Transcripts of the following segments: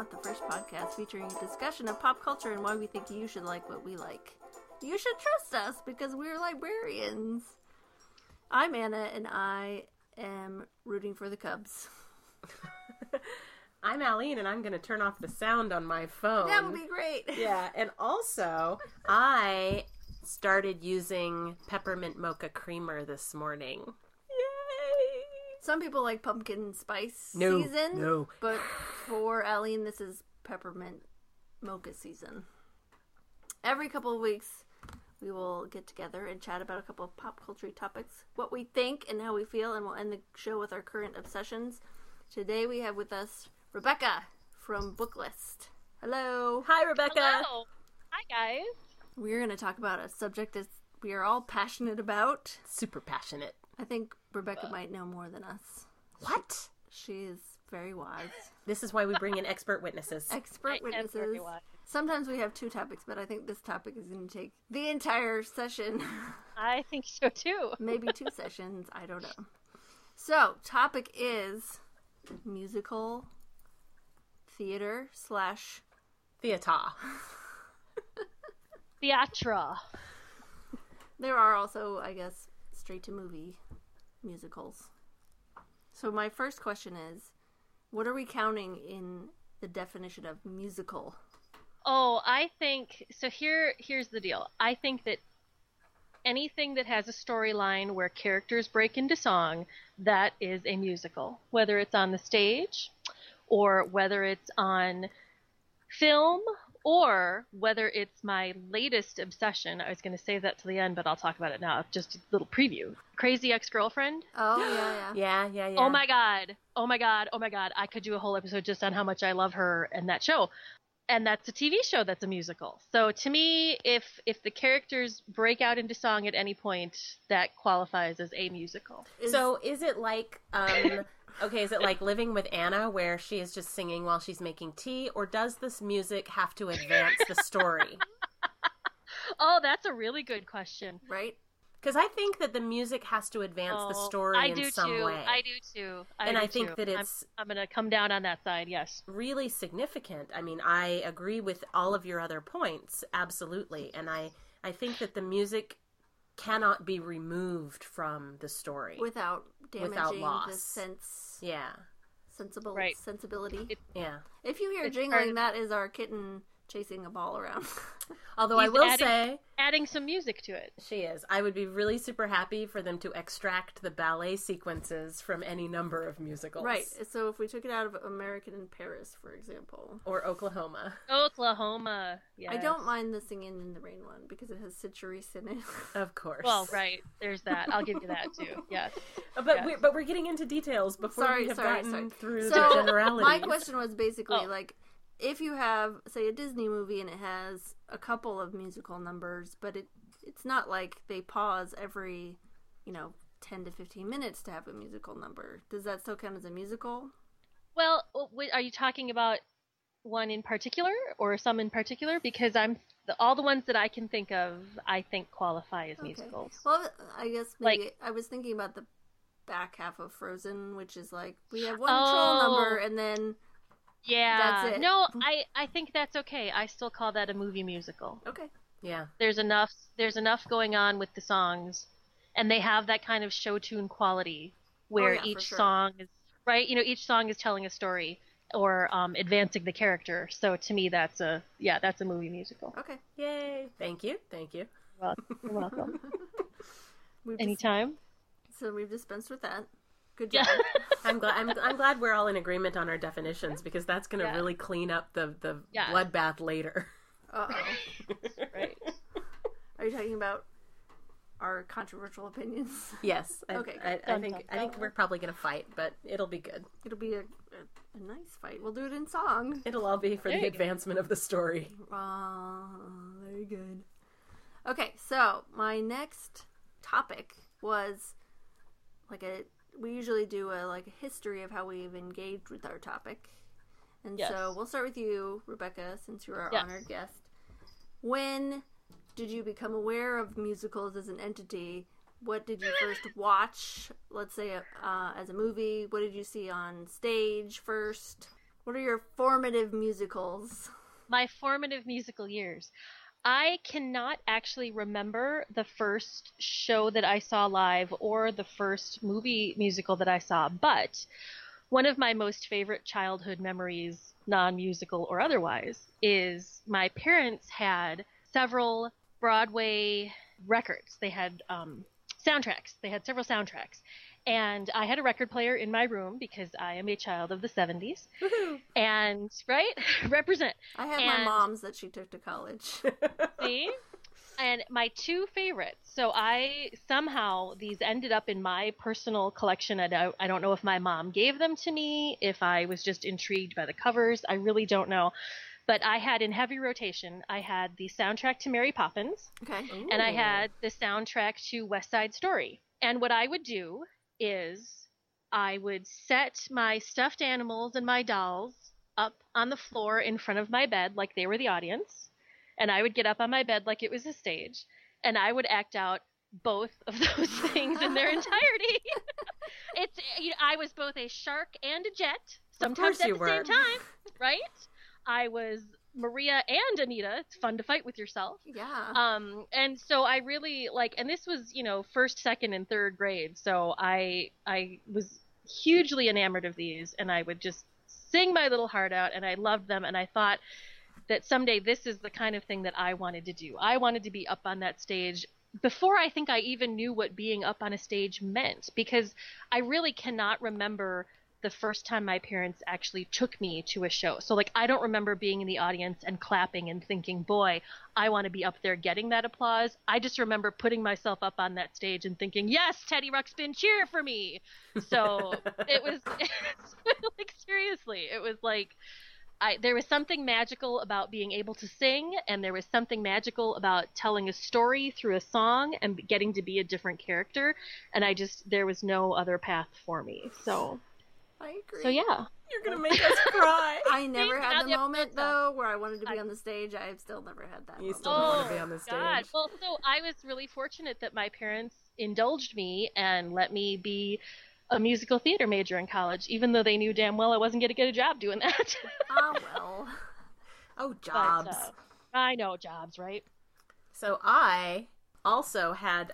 Out, the first podcast featuring a discussion of pop culture and why we think you should like what we like. You should trust us because we're librarians. I'm Anna, and I am rooting for the Cubs. I'm Aline, and I'm going to turn off the sound on my phone. That would be great. Yeah, and also, I started using peppermint mocha creamer this morning. Yay! Some people like pumpkin spice No. season, but for Aline, this is peppermint mocha season. Every couple of weeks, we will get together and chat about a couple of pop culture topics, what we think and how we feel, and we'll end the show with our current obsessions. Today we have with us Rebecca from Booklist. Hello. Hi, Rebecca. Hello. Hi, guys. We're going to talk about a subject that we are all passionate about. Super passionate. I think Rebecca might know more than us. What? She is very wise. This is why we bring in expert witnesses. Expert witnesses. Sometimes we have two topics, but I think this topic is going to take the entire session. I think so, too. Maybe 2 sessions. I don't know. So, topic is musical theater / Theater. Theatra. There are also, I guess, straight-to-movie musicals. So my first question is, what are we counting in the definition of musical? Oh, I think, so here's the deal. I think that anything that has a storyline where characters break into song, that is a musical. Whether it's on the stage, or whether it's on film, or whether it's my latest obsession. I was going to save that to the end, but I'll talk about it now. Just a little preview. Crazy Ex-Girlfriend. Oh, yeah. Yeah. Oh my god. I could do a whole episode just on how much I love her and that show. And that's a TV show that's a musical. So to me, if the characters break out into song at any point, that qualifies as a musical. So is it like, is it like Living with Anna, where she is just singing while she's making tea, or does this music have to advance the story? Oh, that's a really good question. Right? Because I think that the music has to advance the story in some way. I do too. I think that it's... I'm going to come down on that side, yes. Really significant. I mean, I agree with all of your other points, absolutely. And I think that the music cannot be removed from the story. Without damaging loss. the sense. Yeah. Sensibility. Yeah. If you hear jingling, that is our kitten chasing a ball around. Although I will say... Adding some music to it. She is. I would be really super happy for them to extract the ballet sequences from any number of musicals. Right. So if we took it out of American in Paris, for example. Or Oklahoma. Yes. I don't mind the Singing in the Rain one because it has Sid Charisse in it. Of course. Well, right. There's that. I'll give you that too. Yes. But yes. we're getting into details before we have gotten through the So generalities. my question was basically like, if you have, say, a Disney movie and it has a couple of musical numbers, but it's not like they pause every, 10 to 15 minutes to have a musical number. Does that still count as a musical? Well, are you talking about one in particular or some in particular? Because all the ones that I can think of, I think qualify as musicals. Well, I guess maybe I was thinking about the back half of Frozen, which is like, we have one troll number and then... Yeah. That's it. No, I think that's okay. I still call that a movie musical. Okay. Yeah. There's enough going on with the songs, and they have that kind of show tune quality where each song is right. Each song is telling a story or advancing the character. So to me, that's a movie musical. Okay. Yay! Thank you. You're welcome. Anytime. So we've dispensed with that. Good job. I'm glad we're all in agreement on our definitions because that's going to really clean up the bloodbath later. Uh-oh. Right. Are you talking about our controversial opinions? Yes. Okay. I think we're probably going to fight, but it'll be good. It'll be a nice fight. We'll do it in song. It'll all be for the advancement of the story. Very good. Okay, so my next topic was we usually do a history of how we've engaged with our topic. And so we'll start with you, Rebecca, since you're our honored guest. When did you become aware of musicals as an entity? What did you first watch, let's say, as a movie? What did you see on stage first? What are your formative musicals? My formative musical years. I cannot actually remember the first show that I saw live or the first movie musical that I saw, but one of my most favorite childhood memories, non-musical or otherwise, is my parents had several Broadway records. They had soundtracks. They had several soundtracks. And I had a record player in my room because I am a child of the 70s. Woohoo. And, right? Represent. I have my mom's that she took to college. See? And my two favorites. So somehow these ended up in my personal collection. I don't know if my mom gave them to me, if I was just intrigued by the covers. I really don't know. But I had in heavy rotation, I had the soundtrack to Mary Poppins. Okay. Ooh. And I had the soundtrack to West Side Story. And what I would do is I would set my stuffed animals and my dolls up on the floor in front of my bed like they were the audience. And I would get up on my bed like it was a stage. And I would act out both of those things in their entirety. I was both a shark and a jet, sometimes at the same time, right? I was Maria and Anita. It's fun to fight with yourself. Yeah. And so I really and this was, first, second, and third grade. So I was hugely enamored of these, and I would just sing my little heart out, and I loved them, and I thought that someday this is the kind of thing that I wanted to do. I wanted to be up on that stage before I think I even knew what being up on a stage meant, because I really cannot remember the first time my parents actually took me to a show. So I don't remember being in the audience and clapping and thinking, boy, I want to be up there getting that applause. I just remember putting myself up on that stage and thinking, yes, Teddy Ruxpin, cheer for me. So it was seriously, it was there was something magical about being able to sing, and there was something magical about telling a story through a song and getting to be a different character. And there was no other path for me. So I agree. So yeah. You're going to make us cry. I never had the moment, though, where I wanted to be on the stage. I've still never had that moment. Still don't want to be on the stage. God. Well, so I was really fortunate that my parents indulged me and let me be a musical theater major in college, even though they knew damn well I wasn't going to get a job doing that. Ah, well. Oh, jobs. But, I know, jobs, right? So I also had,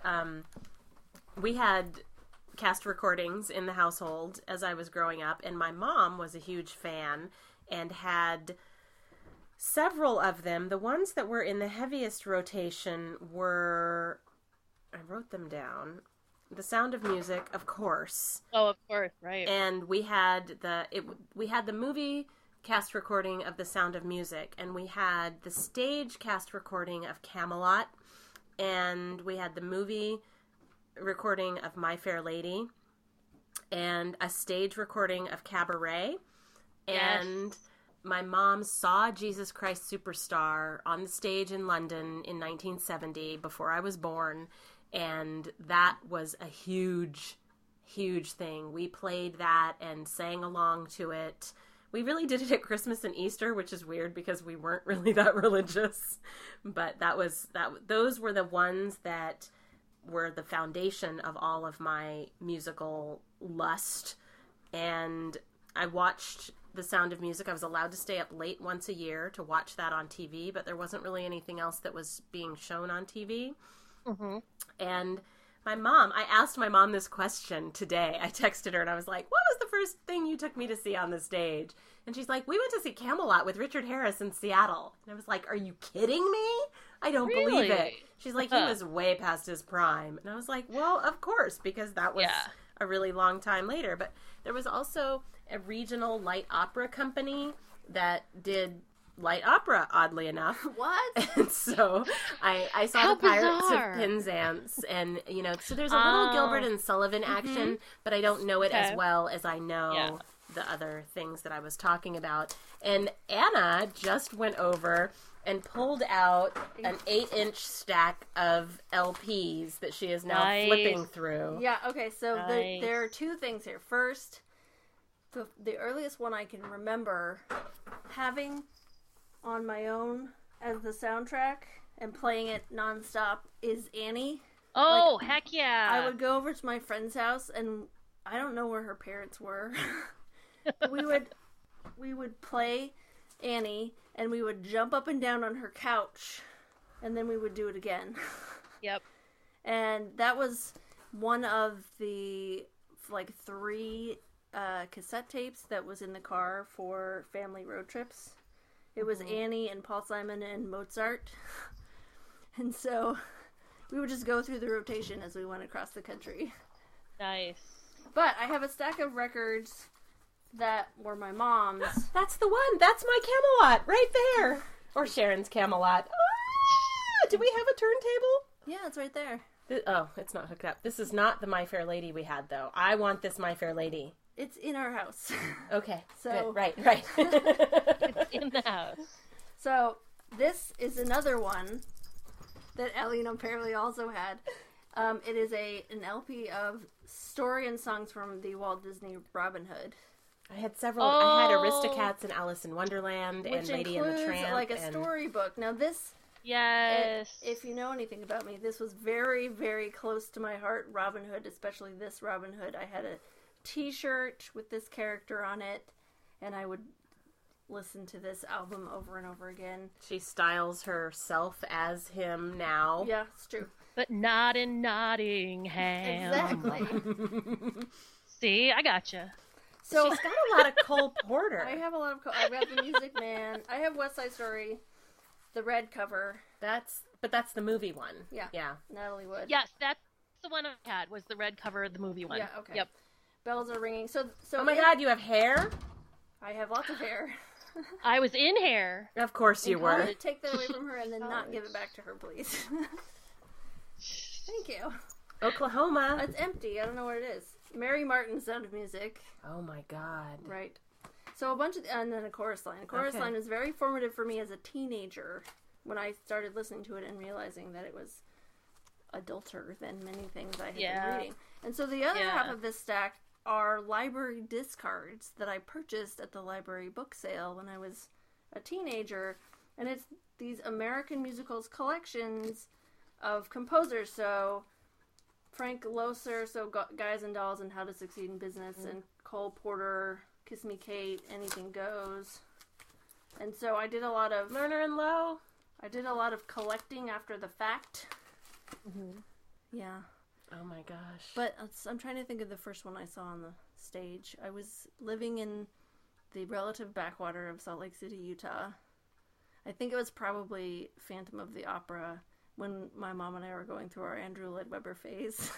we had cast recordings in the household as I was growing up, and my mom was a huge fan and had several of them. The ones that were in the heaviest rotation were, I wrote them down, The Sound of Music, of course. Oh, of course, right. And we had the movie cast recording of The Sound of Music, and we had the stage cast recording of Camelot, and we had the movie recording of My Fair Lady, and a stage recording of Cabaret. Yes. And my mom saw Jesus Christ Superstar on the stage in London in 1970 before I was born, and that was a huge, huge thing. We played that and sang along to it. We really did it at Christmas and Easter, which is weird because we weren't really that religious, but those were the ones that were the foundation of all of my musical lust. And I watched The Sound of Music. I was allowed to stay up late once a year to watch that on TV, but there wasn't really anything else that was being shown on TV. Mm-hmm. And I asked my mom this question today. I texted her and I was like, what was the first thing you took me to see on the stage? And she's like, we went to see Camelot with Richard Harris in Seattle. And I was like, are you kidding me? I don't believe it. She's like, he was way past his prime. And I was like, well, of course, because that was a really long time later. But there was also a regional light opera company that did light opera, oddly enough. What? And so I saw How the Pirates bizarre. of Penzance, and so there's a little Gilbert and Sullivan action, but I don't know it as well as I know the other things that I was talking about. And Anna just went over and pulled out an 8-inch stack of LPs that she is now flipping through. Yeah, okay, so there are two things here. First, the earliest one I can remember having on my own as the soundtrack and playing it nonstop is Annie. Oh, heck yeah. I would go over to my friend's house, and I don't know where her parents were. We would we would play Annie, and we would jump up and down on her couch, and then we would do it again. Yep. And that was one of the, like, 3 cassette tapes that was in the car for family road trips. It was Annie and Paul Simon and Mozart. And so we would just go through the rotation as we went across the country. Nice. But I have a stack of records that were my mom's. That's the one. That's my Camelot right there. Or Sharon's Camelot. Ah, do we have a turntable? Yeah, it's right there. Oh, it's not hooked up. This is not the My Fair Lady we had, though. I want this My Fair Lady. It's in our house. Okay, So- good. Right. It's in the house. So this is another one that Eileen apparently also had. It is an LP of story and songs from the Walt Disney Robin Hood. I had several. I had Aristocats and Alice in Wonderland and Which Lady and the includes Tramp. like a and... storybook. Now this, Yes. if you know anything about me, this was very, very close to my heart, Robin Hood, especially this Robin Hood. I had a t-shirt with this character on it, and I would listen to this album over and over again. She styles herself as him now. Yeah, it's true. But not in Nottingham. Exactly. See, I gotcha. So She's got a lot of Cole Porter. I have a lot of. I've got The Music Man. I have West Side Story, the red cover. That's the movie one. Yeah. Yeah. Natalie Wood. Yes, that's the one I had, was the red cover of the movie one. Yeah. Okay. Yep. Bells are ringing. So. Oh my God, you have hair? I have lots of hair. I was in hair. Of course you I'm were. gonna take that away from her and then not give it back to her, please. Thank you. Oklahoma. It's empty. I don't know what it is. Mary Martin's Sound of Music. Oh my God. Right. So a bunch of, and then a chorus line. A chorus Okay. line was very formative for me as a teenager when I started listening to it and realizing that it was adulter than many things I had been reading. And so the other half of this stack are library discards that I purchased at the library book sale when I was a teenager. And it's these American musicals collections of composers. So Frank Loesser, so Guys and Dolls and How to Succeed in Business, and Cole Porter, Kiss Me Kate, Anything Goes. And so I did a lot of Lerner and Lowe. I did a lot of collecting after the fact. Yeah. Oh my gosh. But I'm trying to think of the first one I saw on the stage. I was living in the relative backwater of Salt Lake City, Utah. I think it was probably Phantom of the Opera when my mom and I were going through our Andrew Lloyd Webber phase.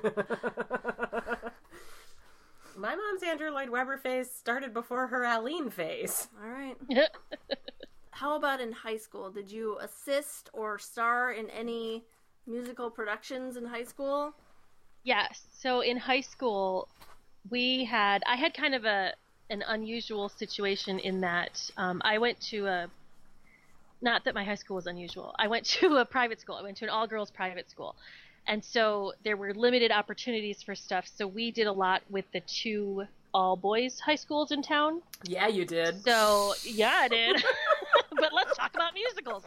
My mom's Andrew Lloyd Webber phase started before her Aline phase. All right. How about in high school? Did you assist or star in any musical productions in high school? Yes. So in high school, I had kind of an unusual situation in that I went to not that my high school was unusual. I went to a private school. I went to an all-girls private school. And so there were limited opportunities for stuff. So we did a lot with the 2 all-boys high schools in town. Yeah, you did. So, yeah, I did. But let's talk about musicals.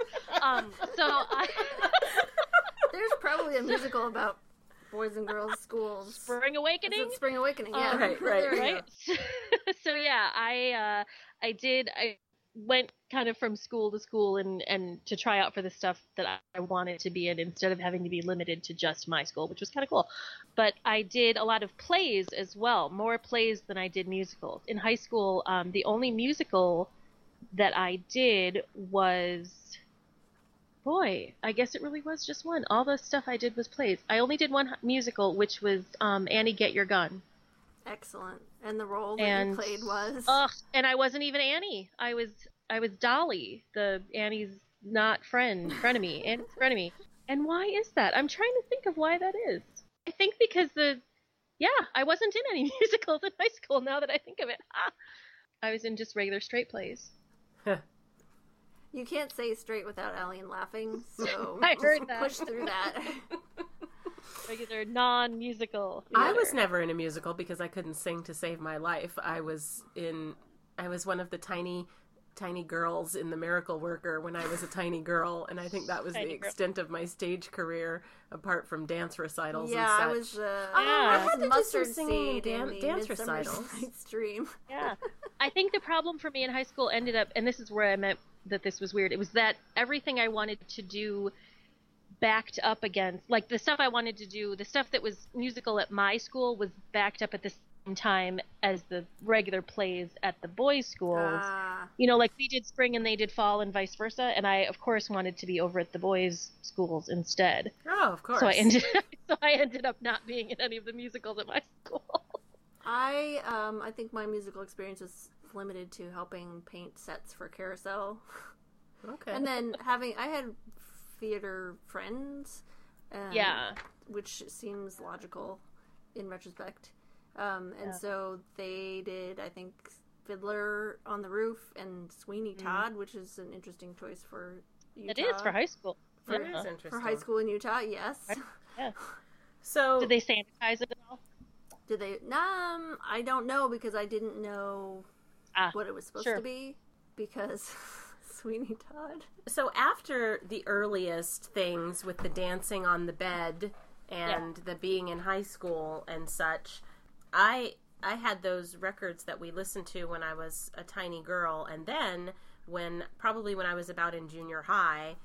There's probably a musical about boys and girls schools. Spring Awakening? Is it Spring Awakening? Yeah. Right. There you go. Right? So yeah, I went kind of from school to school and to try out for the stuff that I wanted to be in instead of having to be limited to just my school, which was kind of cool. But I did a lot of plays as well, more plays than I did musicals. In high school, the only musical that I did was, boy, I guess it really was just one. All the stuff I did was plays. I only did one musical, which was Annie, Get Your Gun. Excellent. And the role that you played was? And I wasn't even Annie. I was Dolly, the Annie's not frenemy, Annie's frenemy. And why is that? I'm trying to think of why that is. I think because I wasn't in any musicals in high school now that I think of it. I was in just regular straight plays. You can't say straight without Eileen laughing, so I heard just that. push through that. Regular non-musical. I was never in a musical because I couldn't sing to save my life. I was one of the tiny girls in The Miracle Worker when I was a tiny girl, and I think that was the extent of my stage career, apart from dance recitals and such. I was I had to do some mustard singing seed and in the dance Midsummer's recitals. Night's Dream. Yeah. I think the problem for me in high school ended up, and this is where I meant that this was weird, it was that everything I wanted to do backed up against, like the stuff I wanted to do, the stuff that was musical at my school was backed up at the same time as the regular plays at the boys' schools. You know, like we did spring and they did fall and vice versa, and I, of course, wanted to be over at the boys' schools instead. Oh, of course. So I ended up not being in any of the musicals at my school. I think my musical experience was limited to helping paint sets for Carousel. Okay. And then I had theater friends. Yeah. Which seems logical in retrospect. And so they did, I think, Fiddler on the Roof and Sweeney Todd, which is an interesting choice for Utah. It is for high school. That is interesting. For high school in Utah, yes. Yeah. So did they sanitize it at all? Did they? I don't know because I didn't know what it was supposed to be because Sweeney Todd. So after the earliest things with the dancing on the bed and the being in high school and such, I had those records that we listened to when I was a tiny girl, and then when I was about in junior high,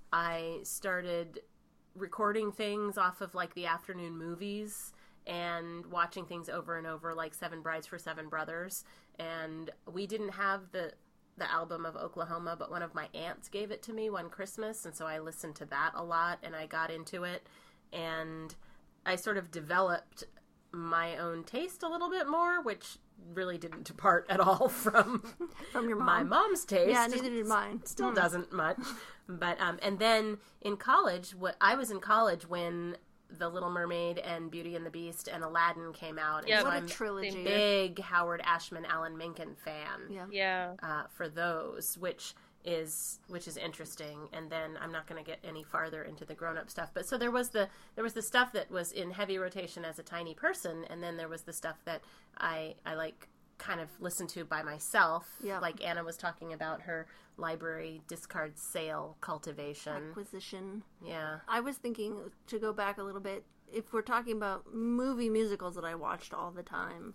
I started recording things off of like the afternoon movies and watching things over and over, like Seven Brides for Seven Brothers. And we didn't have the album of Oklahoma, but one of my aunts gave it to me one Christmas, and so I listened to that a lot, and I got into it, and I sort of developed my own taste a little bit more, which really didn't depart at all from your mom. My mom's taste. Yeah, neither did mine. Still doesn't much. But and then in college, I was in college when The Little Mermaid and Beauty and the Beast and Aladdin came out. And Yeah, so what a I'm trilogy. a big Howard Ashman, Alan Menken fan. Yeah. For those, which is interesting. And then I'm not going to get any farther into the grown-up stuff. But so there was the stuff that was in heavy rotation as a tiny person, and then there was the stuff that I like kind of listened to by myself. Yeah. Like Anna was talking about her library discard sale cultivation. Acquisition. Yeah. I was thinking, to go back a little bit, if we're talking about movie musicals that I watched all the time,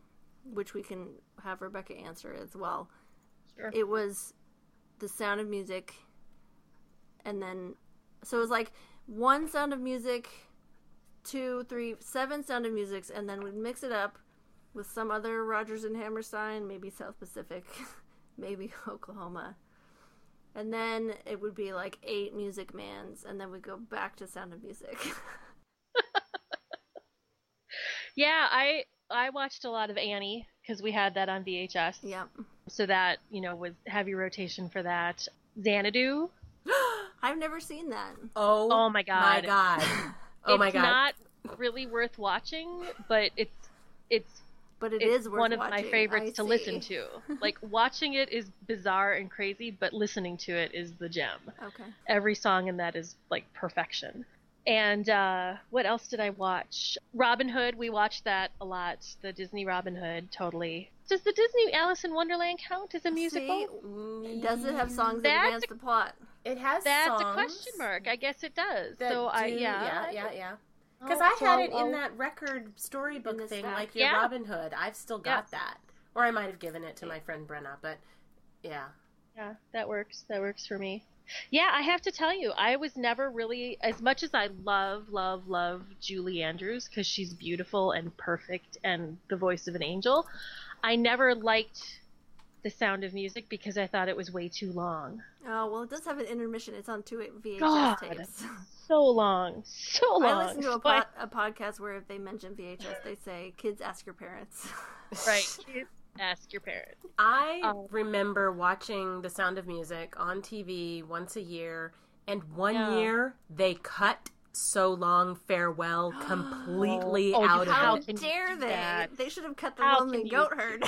which we can have Rebecca answer as well. Sure. It was The Sound of Music, and then, so it was like 1 Sound of Music, 2, 3, 7 Sound of Musics, and then we'd mix it up with some other Rodgers and Hammerstein, maybe South Pacific, maybe Oklahoma. And then it would be like 8 Music Mans, and then we'd go back to Sound of Music. Yeah, I watched a lot of Annie because we had that on VHS. Yep. So that, was heavy rotation for that. Xanadu. I've never seen that. Oh my God. My God. Oh my God. It's not really worth watching, but it's But it is worth one of watching. my favorites to listen to. Like, watching it is bizarre and crazy, but listening to it is the gem. Okay. Every song in that is, like, perfection. And what else did I watch? Robin Hood, we watched that a lot. The Disney Robin Hood, totally. Does the Disney Alice in Wonderland count as a musical? See, does it have songs that advance the plot? It has That's songs. a question mark. I guess it does. Yeah. Because I had it in that record storybook thing, like your Robin Hood. I've still got that. Or I might have given it to my friend Brenna, but yeah. Yeah, that works. That works for me. Yeah, I have to tell you, I was never really, as much as I love Julie Andrews, because she's beautiful and perfect and the voice of an angel, I never liked The Sound of Music because I thought it was way too long. Oh, well, it does have an intermission. It's on 2 VHS God, tapes. So long. I listened to a podcast where if they mention VHS, they say, kids, ask your parents. Right. Kids, ask your parents. I remember watching The Sound of Music on TV once a year, and one year they cut So Long Farewell completely out of it. How dare they? They should have cut the Lonely Goat Herd.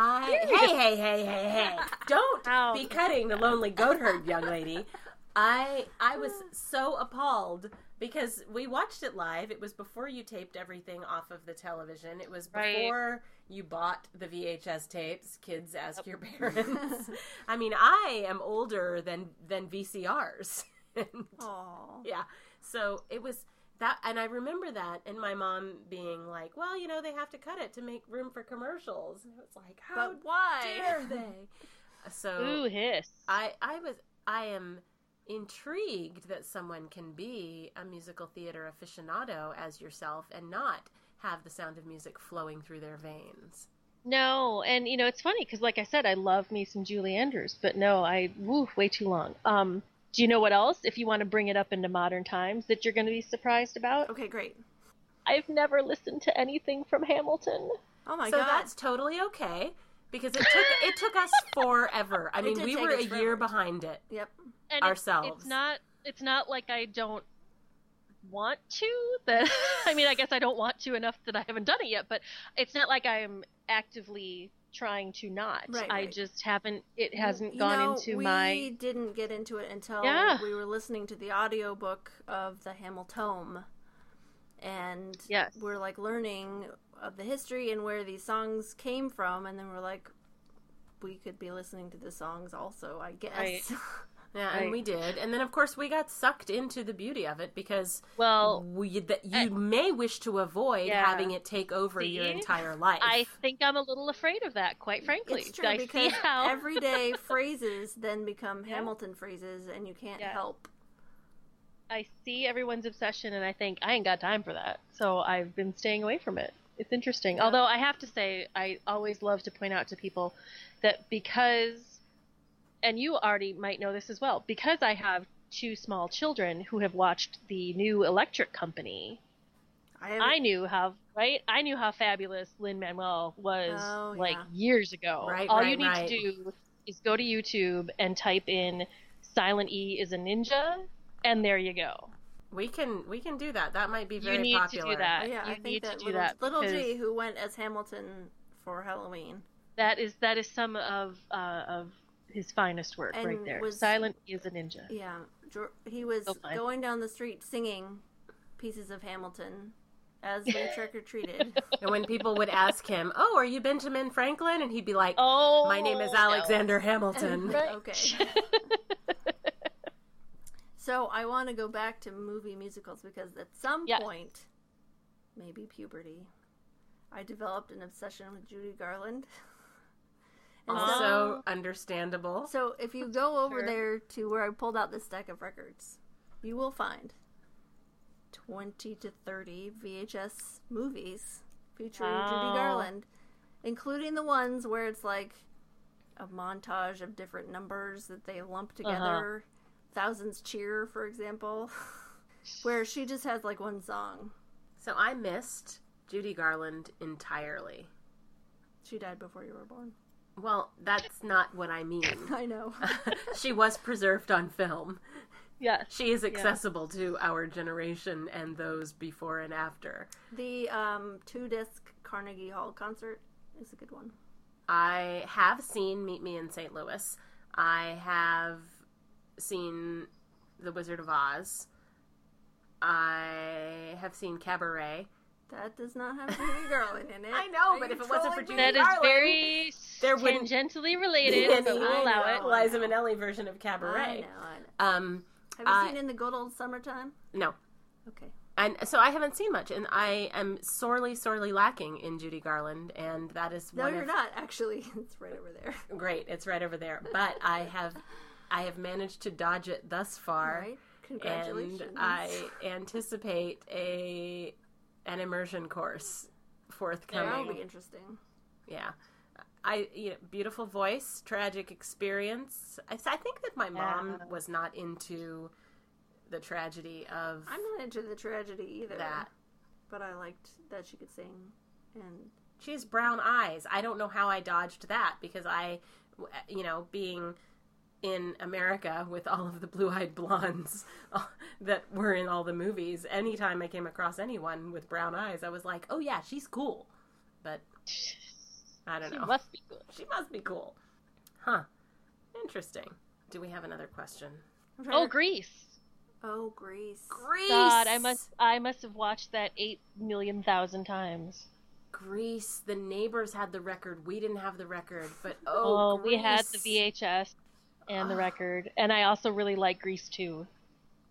Hey. Don't be cutting the Lonely Goat Herd, young lady. I was so appalled because we watched it live. It was before you taped everything off of the television. It was before you bought the VHS tapes. Kids, ask your parents. I mean, I am older than VCRs. Aww. Yeah. So it was And I remember that, and my mom being like, well, they have to cut it to make room for commercials. And it was like, how But why? dare they? So Ooh, hiss. I am intrigued that someone can be a musical theater aficionado as yourself and not have the Sound of Music flowing through their veins. No, and it's funny because, like I said, I love me some Julie Andrews, but no, way too long. Do you know what else, if you want to bring it up into modern times, that you're going to be surprised about? Okay, great. I've never listened to anything from Hamilton. Oh my so god. That's totally okay, because it took us forever. I mean, we were a year behind it. Yep. And ourselves. It's not like I don't want to. That I mean, I guess I don't want to enough that I haven't done it yet. But it's not like I'm actively trying to not. Right. I just haven't. It hasn't gone into my. We didn't get into it until we were listening to the audiobook of the Hamiltome, and we're like learning of the history and where these songs came from, and then we're like, we could be listening to the songs also, I guess. Right. Yeah, and we did. And then, of course, we got sucked into the beauty of it because you may wish to avoid having it take over your entire life. I think I'm a little afraid of that, quite frankly. It's true, because everyday phrases then become Hamilton phrases, and you can't help. I see everyone's obsession, and I think, I ain't got time for that. So I've been staying away from it. It's interesting. Yeah. Although I have to say, I always love to point out to people that because... and you already might know this as well, because I have two small children who have watched the new Electric Company. I knew how fabulous Lin-Manuel was years ago. Right, All you need to do is go to YouTube and type in Silent E is a Ninja, and there you go. We can do that. That might be very popular. You need to do that. Yeah, you I think need that to do that. Little G, who went as Hamilton for Halloween. That is some of his finest work right there. Silent E is a Ninja. Yeah, he was going down the street singing pieces of Hamilton as we trick-or-treated. And when people would ask him, oh, are you Benjamin Franklin? And he'd be like, oh, my name is Alexander Hamilton. Okay. So I want to go back to movie musicals because at some point, maybe puberty, I developed an obsession with Judy Garland. And also understandable. So if you go over there to where I pulled out this stack of records, you will find 20 to 30 VHS movies featuring Judy Garland, including the ones where it's like a montage of different numbers that they lump together. Thousands Cheer, for example, where she just has like one song. So I missed Judy Garland entirely. She died before you were born. Well, that's not what I mean. I know. She was preserved on film. Yeah. She is accessible to our generation and those before and after. The 2-disc Carnegie Hall concert is a good one. I have seen Meet Me in St. Louis. I have seen The Wizard of Oz. I have seen Cabaret. That does not have Judy Garland in it. I know, but if it wasn't for Judy Garland... That is very tangentially related, so we'll allow it. Liza Minnelli version of Cabaret. I know. Have you seen In the Good Old Summertime? No. Okay. And so I haven't seen much, and I am sorely lacking in Judy Garland, and that is No, you're not, actually. It's right over there. Great, it's right over there. But I have managed to dodge it thus far. Right. Congratulations. And I anticipate an immersion course forthcoming. That'll be interesting. Yeah. Beautiful voice, tragic experience. I think that my mom was not into the tragedy of... I'm not into the tragedy either. That. But I liked that she could sing. And she has brown eyes. I don't know how I dodged that because being in America with all of the blue-eyed blondes that were in all the movies, anytime I came across anyone with brown eyes, I was like, oh yeah, she's cool. But I don't know. She must be cool. She must be cool. Huh. Interesting. Do we have another question? Oh, Grease. Oh, Grease. Grease! God, I must have watched that 8,000,000 times. Grease. The neighbors had the record. We didn't have the record, but we had the VHS and the record. And I also really like Grease 2.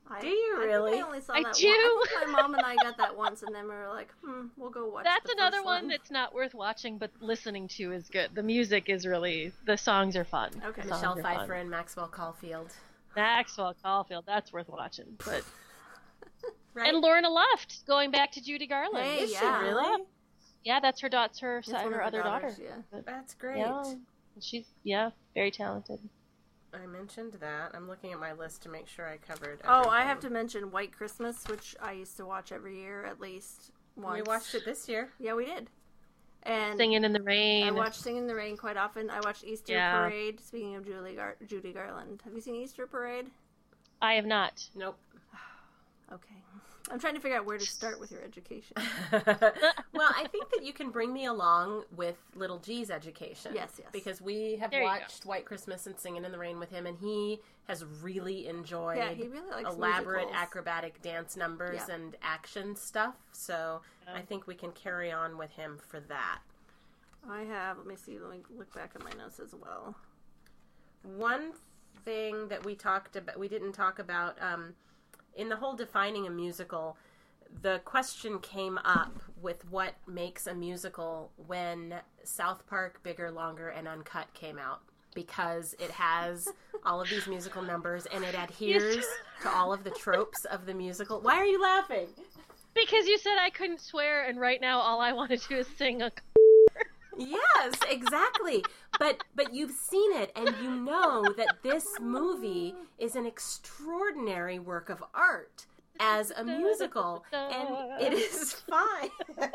Do you really? I think I only saw I that do. one. I think my mom and I got that once, and then we were like, we'll go watch That's the another first one that's not worth watching, but listening to is good. The music is really, the songs are fun. Okay. The Michelle songs are Pfeiffer fun. and Maxwell Caulfield. Maxwell Caulfield, that's worth watching. But Right? and Lorna Luft, going back to Judy Garland. Hey, Is yeah. she really? Yeah, that's her It's one of her her other daughters, daughter. yeah. But, That's great. yeah, she's very talented. I mentioned that. I'm looking at my list to make sure I covered everything. Oh, I have to mention White Christmas, which I used to watch every year at least once. We watched it this year. Yeah, we did. And Singing in the Rain. I watched Singing in the Rain quite often. I watched Easter Yeah. Parade. Speaking of Judy Garland, have you seen Easter Parade? I have not. Nope. Okay. I'm trying to figure out where to start with your education. Well, I think that you can bring me along with Little G's education. Yes. Because we have There you watched White Christmas and Singing in the Rain with him, and he has really enjoyed Yeah, he really likes elaborate musicals. acrobatic dance numbers Yeah. and action stuff. So Yeah. I think we can carry on with him for that. I have, let me look back at my notes as well. One thing that we didn't talk about, in the whole defining a musical, the question came up with what makes a musical when South Park, Bigger, Longer, and Uncut came out. Because it has all of these musical numbers and it adheres to all of the tropes of the musical. Why are you laughing? Because you said I couldn't swear, and right now all I want to do is sing a. Yes, exactly. But you've seen it and you know that this movie is an extraordinary work of art as a musical, and it is fine.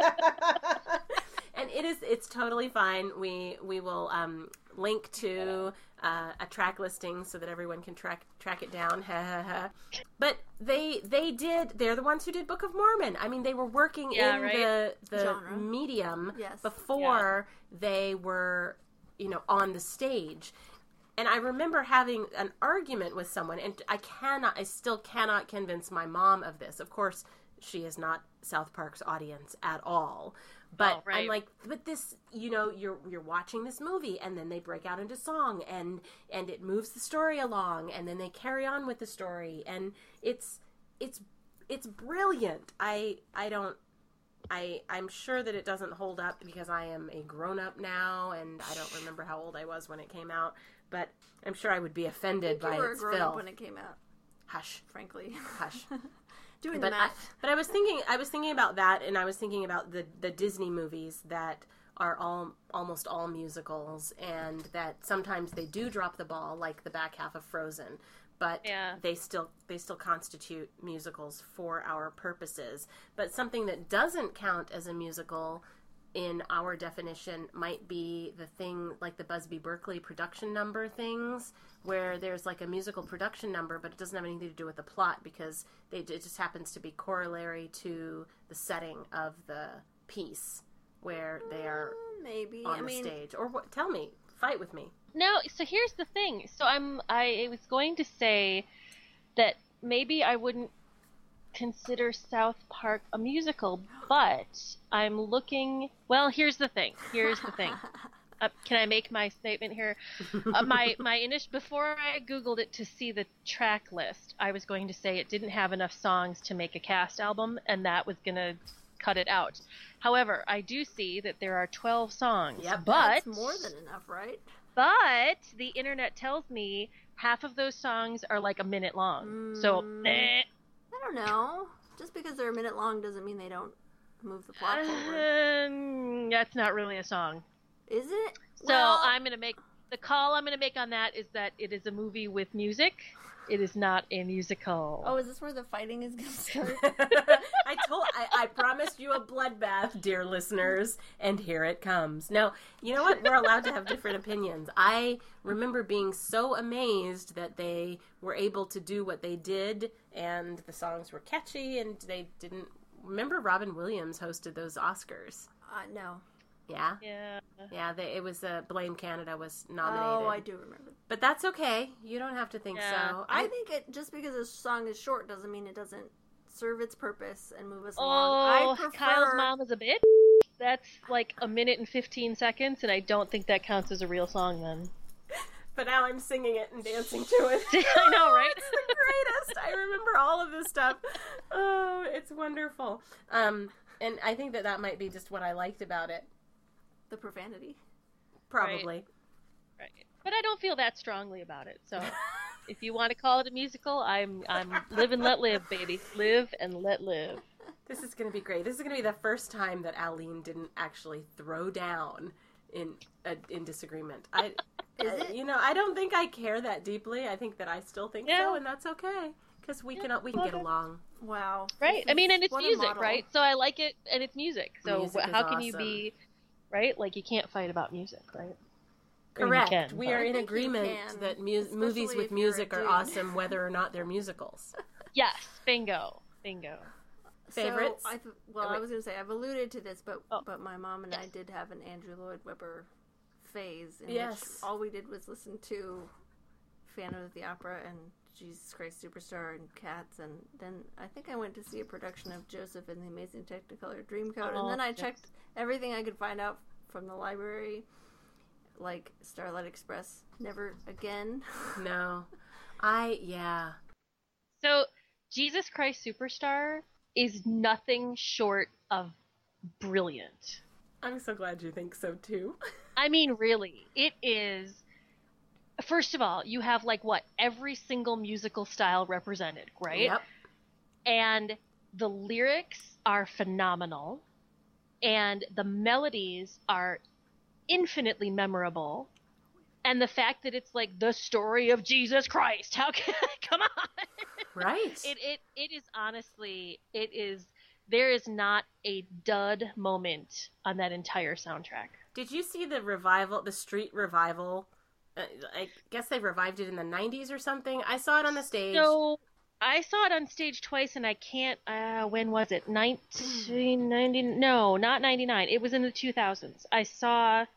And it's totally fine. We will link to a track listing so that everyone can track it down. But they're the ones who did Book of Mormon. I mean, they were working in right? the Genre. medium Yes. before they were, on the stage. And I remember having an argument with someone, and I still cannot convince my mom of this. Of course, she is not South Park's audience at all. But right. I'm like, but this, you're watching this movie, and then they break out into song, and it moves the story along, and then they carry on with the story, and it's brilliant. I'm sure that it doesn't hold up because I am a grown up now, and I don't remember how old I was when it came out. But I'm sure I would be offended by You were its grown up filth. when it came out, Hush, frankly. hush. Doing the math. But I was thinking about that, and I was thinking about the Disney movies that are almost all musicals, and that sometimes they do drop the ball, like the back half of Frozen. But they still constitute musicals for our purposes. But something that doesn't count as a musical in our definition might be the thing like the Busby Berkeley production number things, where there's like a musical production number, but it doesn't have anything to do with the plot because it just happens to be corollary to the setting of the piece where they are Maybe. on the stage. Or what? Tell me, fight with me. No, so here's the thing. So I was going to say that maybe I wouldn't consider South Park a musical, but I'm looking. Well, here's the thing. Can I make my statement here? My initial, before I googled it to see the track list, I was going to say it didn't have enough songs to make a cast album, and that was gonna cut it out. However, I do see that there are 12 songs. Yep, but That's more than enough, right? But the internet tells me half of those songs are like a minute long. So, I don't know. Just because they're a minute long doesn't mean they don't move the plot forward. that's not really a song. Is it? So I'm going to make the call I'm going to make on that is that it is a movie with music. It is not a musical. Oh, is this where the fighting is going to start? I promised you a bloodbath, dear listeners, and here it comes. Now, you know what? We're allowed to have different opinions. I remember being so amazed that they were able to do what they did, and the songs were catchy, and they didn't... Remember Robin Williams hosted those Oscars? No. Yeah? Yeah. It was Blame Canada was nominated. Oh, I do remember. But that's okay. You don't have to think so. I think just because a song is short doesn't mean it doesn't serve its purpose and move us Oh, along. I prefer... Kyle's mom is a bitch. That's like a minute and 15 seconds, and I don't think that counts as a real song then. But now I'm singing it and dancing to it. I know, right? It's the greatest. I remember all of this stuff. Oh, it's wonderful. And I think that might be just what I liked about it. The profanity. Probably. Right. But I don't feel that strongly about it. So if you want to call it a musical, I'm live and let live, baby. Live and let live. This is going to be great. This is going to be the first time that Aline didn't actually throw down in disagreement. I don't think I care that deeply. I think that I still think so, and that's okay because we can get along. Wow. Right. I mean, and it's What a music, model. right? So I like it, and it's music. So Music is how can you awesome. be, right? Like you can't fight about music, right? Or you Correct. can, We but- are in think you agreement can, that movies especially with if you're music a are dude. awesome, whether or not they're musicals. Yes, bingo. Favorites? So, I was going to say, I've alluded to this, but my mom and I Yes. did have an Andrew Lloyd Webber phase in Yes. which all we did was listen to Phantom of the Opera and Jesus Christ Superstar and Cats, and then I think I went to see a production of Joseph and the Amazing Technicolor Dreamcoat, and then I checked everything I could find out from the library, like Starlight Express, never again. No. Yeah. So Jesus Christ Superstar is nothing short of brilliant. I'm so glad you think so too. I mean, really, it is. First of all, you have every single musical style represented, right? Yep. And the lyrics are phenomenal, and the melodies are infinitely memorable. And the fact that it's like the story of Jesus Christ, how can come on? Right. It is honestly, there is not a dud moment on that entire soundtrack. Did you see the street revival? I guess they revived it in the 90s or something. I saw it on the stage. So I saw it on stage twice, and I can't. When was it? 1990? No, not 99. It was in the 2000s. I saw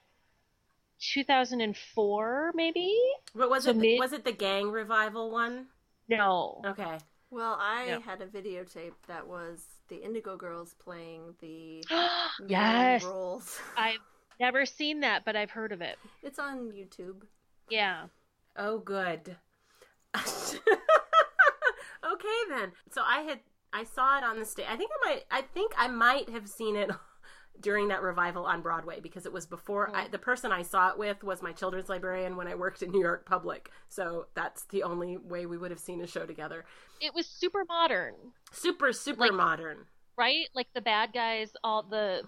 2004, maybe. But was So was it the gang revival one? No. Okay. Well, I Yep. had a videotape that was the Indigo Girls playing the Yes. main roles. I've never seen that, but I've heard of it. It's on YouTube. Yeah. Oh, good. Okay then. So I saw it on the stage. I think I might have seen it during that revival on Broadway because it was before the person I saw it with was my children's librarian when I worked at New York Public. So that's the only way we would have seen a show together. It was super modern, Super modern. right? Like the bad guys, all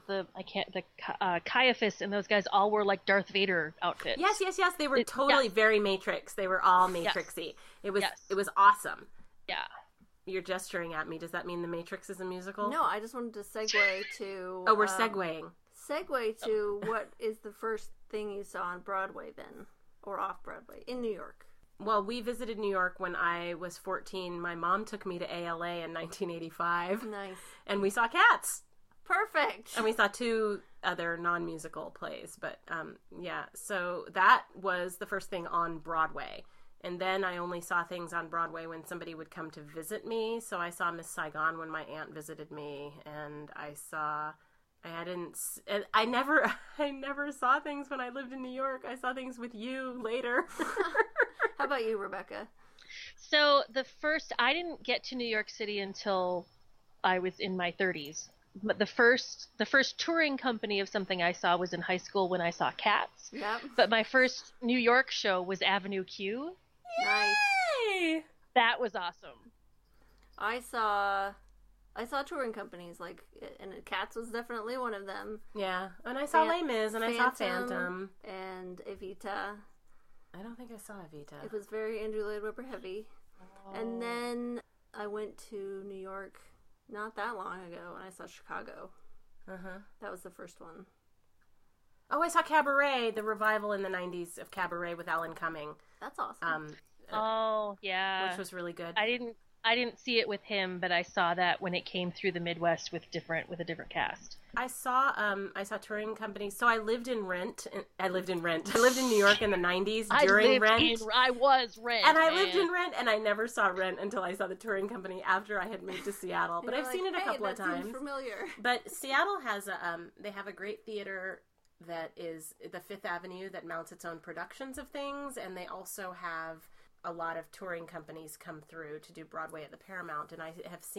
Caiaphas and those guys all wore like Darth Vader outfits. Yes. They were totally yes. very Matrix. They were all Matrixy. It was Yes. it was awesome. Yeah. You're gesturing at me. Does that mean The Matrix is a musical? No, I just wanted to segue to... Oh, we're segueing. Segue to what is the first thing you saw on Broadway then? Or off-Broadway? In New York. Well, we visited New York when I was 14. My mom took me to ALA in 1985. Nice. And we saw Cats. Perfect! And we saw 2 other non-musical plays. But, yeah. So that was the first thing on Broadway. And then I only saw things on Broadway when somebody would come to visit me. So I saw Miss Saigon when my aunt visited me. And I never saw things when I lived in New York. I saw things with you later. How about you, Rebecca? So I didn't get to New York City until I was in my 30s. But the first touring company of something I saw was in high school when I saw Cats. Yep. But my first New York show was Avenue Q. Nice. Yay! That was awesome. I saw touring companies, and Cats was definitely one of them. Yeah, and I saw Les Mis, and I saw Phantom. And Evita. I don't think I saw Evita. It was very Andrew Lloyd Webber heavy. Oh. And then I went to New York not that long ago, and I saw Chicago. Uh-huh. That was the first one. Oh, I saw Cabaret, the revival in the 90s of Cabaret with Alan Cumming. That's awesome. Oh, yeah. Which was really good. I didn't see it with him, but I saw that when it came through the Midwest with a different cast. I saw touring companies. So I lived in Rent. I lived in New York in the 90s during Rent. I was Rent. And I lived in Rent, and I never saw Rent until I saw the touring company after I had moved to Seattle. But You're I've seen it a couple of that seems times. familiar. But Seattle has they have a great theater that is the Fifth Avenue that mounts its own productions of things, and they also have a lot of touring companies come through to do Broadway at the Paramount. And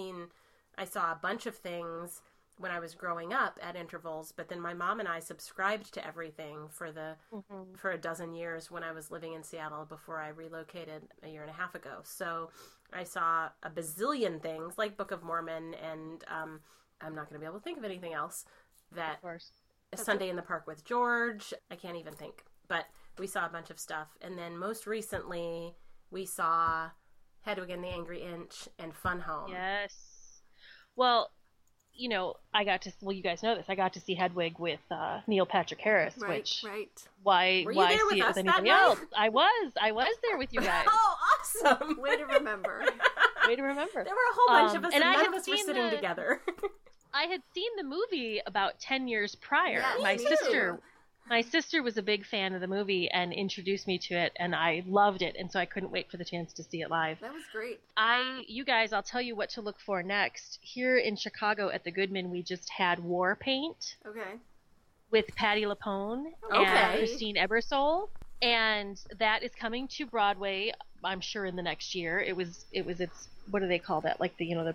I saw a bunch of things when I was growing up at intervals, but then my mom and I subscribed to everything for a dozen years when I was living in Seattle before I relocated a year and a half ago. So I saw a bazillion things like Book of Mormon, and I'm not going to be able to think of anything else. That Of course. Sunday in the Park with George. I can't even think. But we saw a bunch of stuff. And then most recently, we saw Hedwig and the Angry Inch and Fun Home. Yes. Well, you know, you guys know this. I got to see Hedwig with Neil Patrick Harris, which why Were you there with see it us with that anybody night? else? I was there with you guys. Oh, awesome! Way to remember. Way to remember. There were a whole bunch of us, and and I none had of us were seen sitting together. I had seen the movie about 10 years prior. Yes, my me sister too. My sister was a big fan of the movie and introduced me to it, and I loved it, and so I couldn't wait for the chance to see it live. That was great. You guys, I'll tell you what to look for next. Here in Chicago at the Goodman, we just had War Paint Okay. with Patti LuPone Okay. and Christine Ebersole, and that is coming to Broadway, I'm sure, in the next year. It's what do they call that? Like the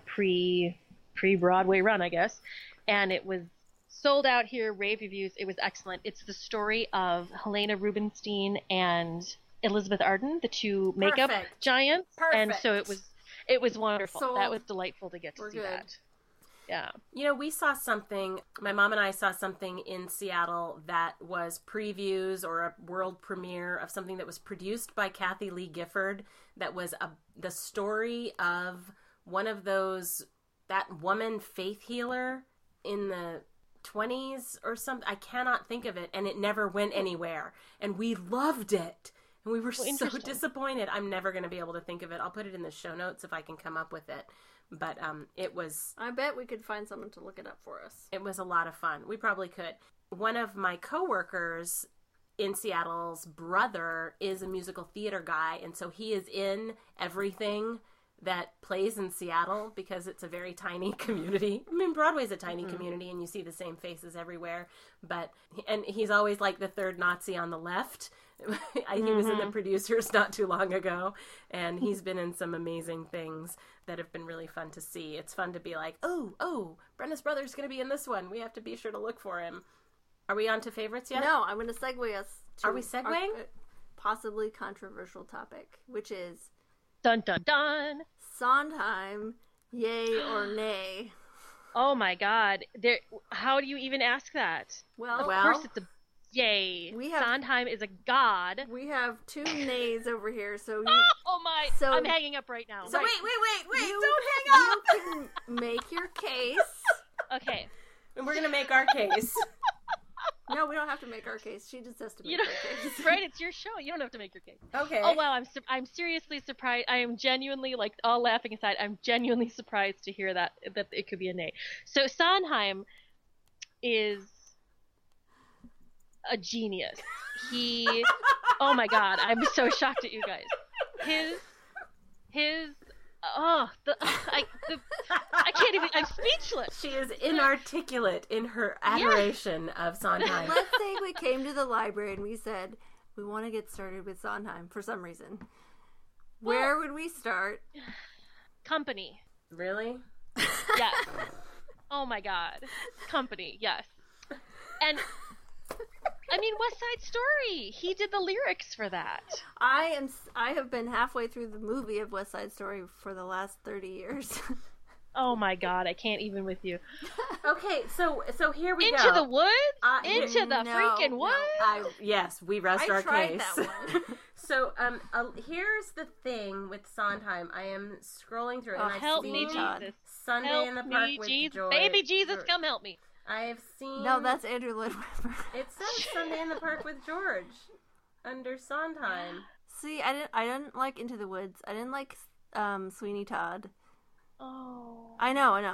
pre-Broadway run, I guess. And it was sold out here, rave reviews. It was excellent. It's the story of Helena Rubinstein and Elizabeth Arden, the two makeup Perfect. giants. And Perfect. so it was wonderful. Sold. That was delightful to get to We're see good. that. Yeah. You know, we saw something, my mom and I saw something in Seattle that was previews or a world premiere of something that was produced by Kathy Lee Gifford that was the story of one of that woman faith healer in the 20s or something. I cannot think of it, and it never went anywhere. And we loved it. And we were so disappointed. I'm never going to be able to think of it. I'll put it in the show notes if I can come up with it. But it was... I bet we could find someone to look it up for us. It was a lot of fun. We probably could. One of my coworkers in Seattle's brother is a musical theater guy, and so he is in everything that plays in Seattle because it's a very tiny community. I mean, Broadway's a tiny community, and you see the same faces everywhere. And he's always like the third Nazi on the left. He was in the producers not too long ago, and he's been in some amazing things that have been really fun to see. It's fun to be like, oh, Brenda's brother's going to be in this one. We have to be sure to look for him. Are we on to favorites yet? No, I'm going to segue us to Are we segueing? our possibly controversial topic, which is Dun, dun, dun. Sondheim, yay or nay? Oh, my God. How do you even ask that? Well, Of course it's a yay. Sondheim is a god. we have two nays over here, so Oh, my. So- I'm hanging up right now. So wait, you, don't hang up! you can make your case. Okay. And we're going to make our case. No, we don't have to make our case. She just has to make You her don't, case. right? It's your show. You don't have to make your case. Okay. Oh, wow. I'm seriously surprised. I am genuinely, like, all laughing aside, I'm genuinely surprised to hear that it could be a nay. So Sondheim is a genius. Oh my God, I'm so shocked at you guys. I can't even, I'm speechless. She is inarticulate in her adoration of Sondheim. Let's say we came to the library and we said, we want to get started with Sondheim for some reason. Where would we start? Company. Really? Yes. Oh my God. Company, yes. And I mean, West Side Story. He did the lyrics for that. I have been halfway through the movie of West Side Story for the last 30 years. Oh my God, I can't even with you. Okay, so here we go. Into the woods? Into the no, freaking no. woods? Yes, we rest I our tried case. that one. So here's the thing with Sondheim. I am scrolling through it, and I've Help seen me, Jesus. Sunday Help in the Park me, with Jesus. George. Baby Jesus, come help me. I've seen. No, that's Andrew Lloyd Webber. It says Sunday in the Park with George under Sondheim. See, I didn't like Into the Woods. I didn't like Sweeney Todd. Oh. I know.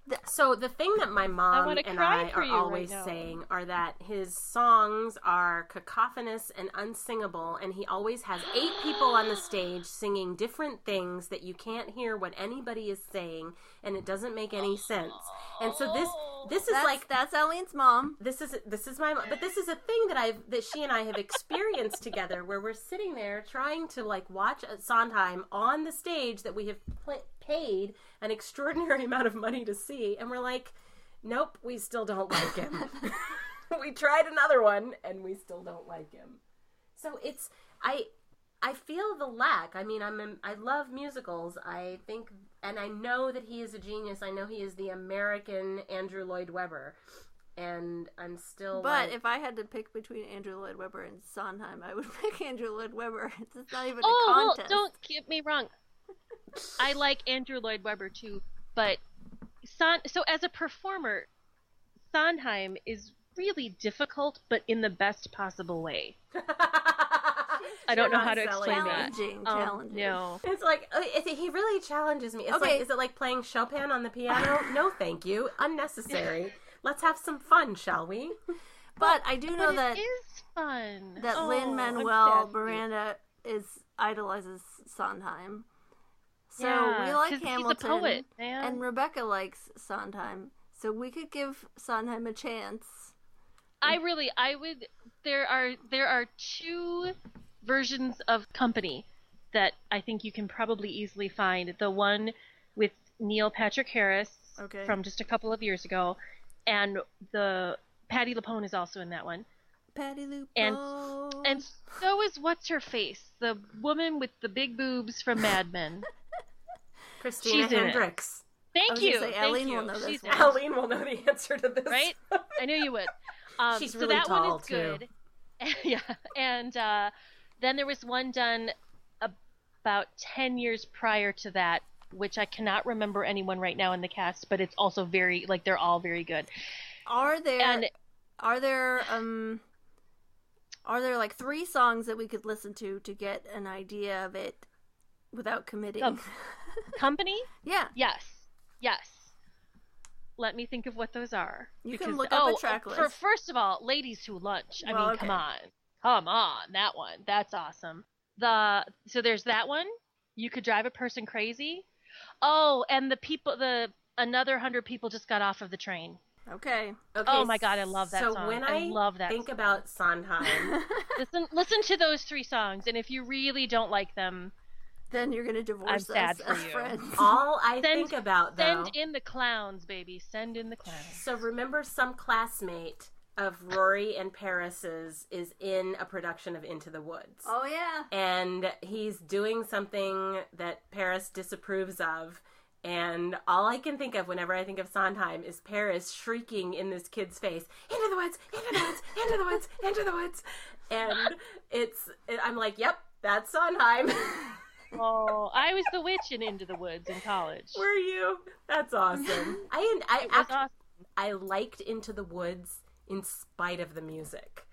So the thing that my mom wanna and cry I for are you right always now. saying are that his songs are cacophonous and unsingable, and he always has 8 people on the stage singing different things that you can't hear what anybody is saying, and it doesn't make any sense. And so this is like that's Eileen's mom. this is my but this is a thing that she and I have experienced together, where we're sitting there trying to like watch Sondheim on the stage that we have paid an extraordinary amount of money to see, and we're like, nope, we still don't like him. We tried another one and we still don't like him. So it's I feel the lack. I mean, I love musicals. I think, and I know that he is a genius. I know he is the American Andrew Lloyd Webber, and I'm still. But if I had to pick between Andrew Lloyd Webber and Sondheim, I would pick Andrew Lloyd Webber. It's not even a Well, contest. don't get me wrong. I like Andrew Lloyd Webber too, but so as a performer, Sondheim is really difficult, but in the best possible way. I don't know how to explain that. Challenging. No. It's like he really challenges me. It's Okay. like, is it like playing Chopin on the piano? No, thank you. Unnecessary. Let's have some fun, shall we? But I do know But that it is fun. that Lin-Manuel Miranda idolizes Sondheim. So we like 'cause Hamilton, he's a poet, man. and Rebecca likes Sondheim. So we could give Sondheim a chance. I would. There are 2 versions of Company that I think you can probably easily find. The one with Neil Patrick Harris from just a couple of years ago, and the Patti LuPone is also in that one. Patti LuPone. And so is what's her face, the woman with the big boobs from Mad Men. Christina She's in it. Hendricks. Thank you. Say, Thank Eileen you. will know this She's one. in it, Eileen will know the answer to this. right? I knew you would. She's so really that tall, one is too. good. Yeah, and then there was one done about 10 years prior to that, which I cannot remember anyone right now in the cast, but it's also very like they're all very good. Are there And- like 3 songs that we could listen to get an idea of it without committing? Company? Yeah. Yes. Let me think of what those are. You can look up a track list. First of all, Ladies Who Lunch. I Well, mean, okay. come on, that one. That's awesome. So there's that one. You Could Drive a Person Crazy. Oh, and another 100 people just got off of the train. Okay. Oh my God, I love that so song. when I love that think song. about Sondheim, Listen to those 3 songs, and if you really don't like them, Then you're going to divorce I'm sad us for as you. friends. all I think about, though... send in the clowns, baby. Send in the clowns. So remember, some classmate of Rory and Paris's is in a production of Into the Woods. Oh, yeah. And he's doing something that Paris disapproves of. And all I can think of whenever I think of Sondheim is Paris shrieking in this kid's face, "Into the woods, into the woods, into the woods, into the woods." And I'm like, yep, that's Sondheim. Oh, I was the witch in Into the Woods in college. Were you? That's awesome. I It was awesome. I liked Into the Woods in spite of the music.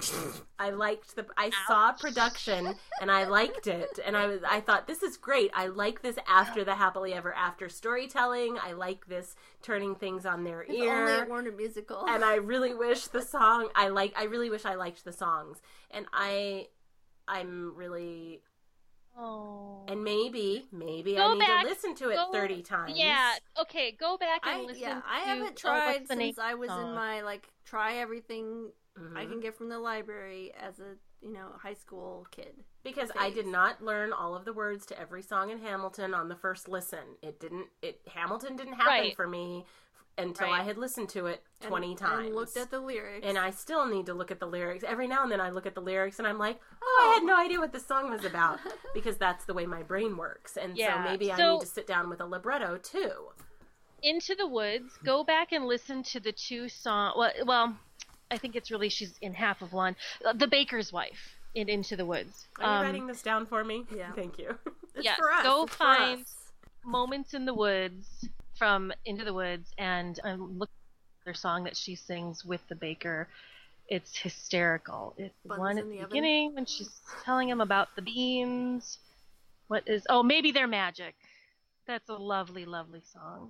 I saw production and I liked it, and I thought, this is great. I like this after the happily ever after storytelling. I like this turning things on their It's ear. only a Warner musical. And I really wish the song I really wish I liked the songs. And I'm really Oh. and maybe Go I need back, to listen to it go- 30 times. Yeah. Okay. Go back and listen. I to, haven't what's tried the name since I was of the in song? my try everything Mhm. I can get from the library as a high school kid. Because I did not learn all of the words to every song in Hamilton on the first listen. Hamilton didn't happen Right. for me until Right. I had listened to it 20 times. And looked at the lyrics. And I still need to look at the lyrics. Every now and then I look at the lyrics and I'm like, oh, I had no idea what the song was about. Because that's the way my brain works. And so Yeah. maybe I So- need to sit down with a libretto too. Into the Woods. Go back and listen to the 2 songs. Well, I think it's really she's in half of one. The Baker's Wife in Into the Woods. Are you writing this down for me? Yeah. Thank you. It's yes, for us. go it's for find- us. Moments in the Woods from Into the Woods, and I'm looking at their song that she sings with the baker. It's hysterical. It's the Buns one in at the the oven? beginning when she's telling him about the beans. Maybe they're magic. That's a lovely, lovely song.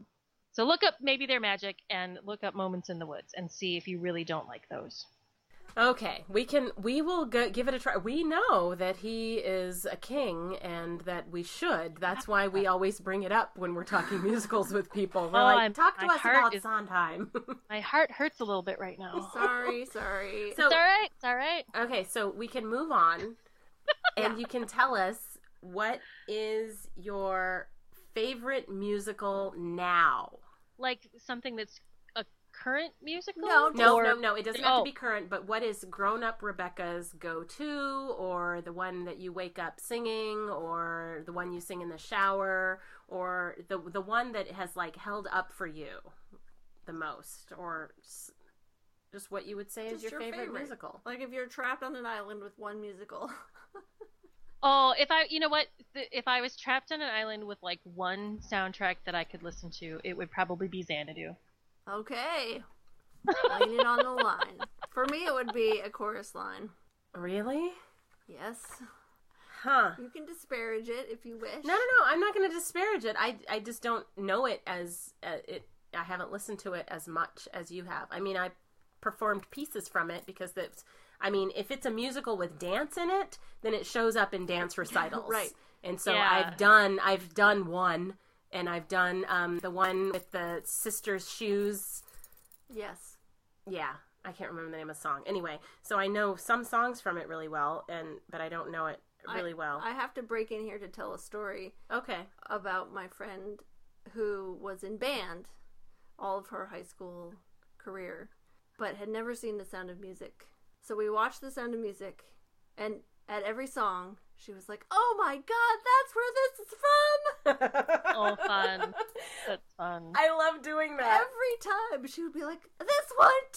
So look up Maybe They're Magic and look up Moments in the Woods and see if you really don't like those. Okay, we will give it a try. We know that he is a king and that we should. That's why we always bring it up when we're talking musicals with people. We're like, talk to us about Sondheim. My heart hurts a little bit right now. Sorry. So, it's all right. Okay, so we can move on and you can tell us what is your favorite musical now? Like something that's a current musical? No. It doesn't have to be current, but what is grown-up Rebecca's go-to, or the one that you wake up singing, or the one you sing in the shower, or the one that has like held up for you the most, or just what you would say is your favorite musical? Like if you're trapped on an island with one musical. Oh, if I was trapped on an island with like one soundtrack that I could listen to, it would probably be Xanadu. Okay. Laying it on the line. For me, it would be A Chorus Line. Really? Yes. Huh. You can disparage it if you wish. No. I'm not going to disparage it. I just don't know it as it. I haven't listened to it as much as you have. I mean, I performed pieces from it because that's. I mean, if it's a musical with dance in it, then it shows up in dance recitals. Right. And so Yeah. I've done one, and I've done the one with the sisters' shoes. Yes. Yeah, I can't remember the name of the song. Anyway, so I know some songs from it really well, but I don't know it really well. I have to break in here to tell a story Okay. about my friend who was in band all of her high school career, but had never seen The Sound of Music. So we watched The Sound of Music, and at every song, she was like, "Oh my God, that's where this is from!" Oh, fun. That's fun. I love doing that. Every time she would be like, "This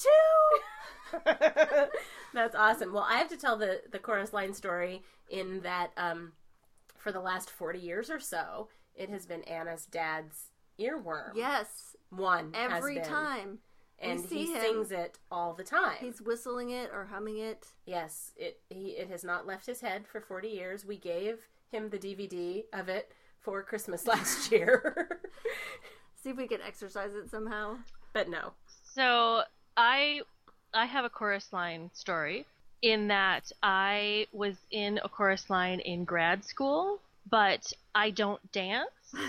one too!" That's awesome. Well, I have to tell the chorus line story in that for the last 40 years or so, it has been Anna's dad's earworm. Yes. Every time. And he sings it all the time. He's whistling it or humming it. Yes, it has not left his head for 40 years. We gave him the DVD of it for Christmas last year. See if we can exercise it somehow. But no. So I have a chorus line story in that I was in a chorus line in grad school, but I don't dance.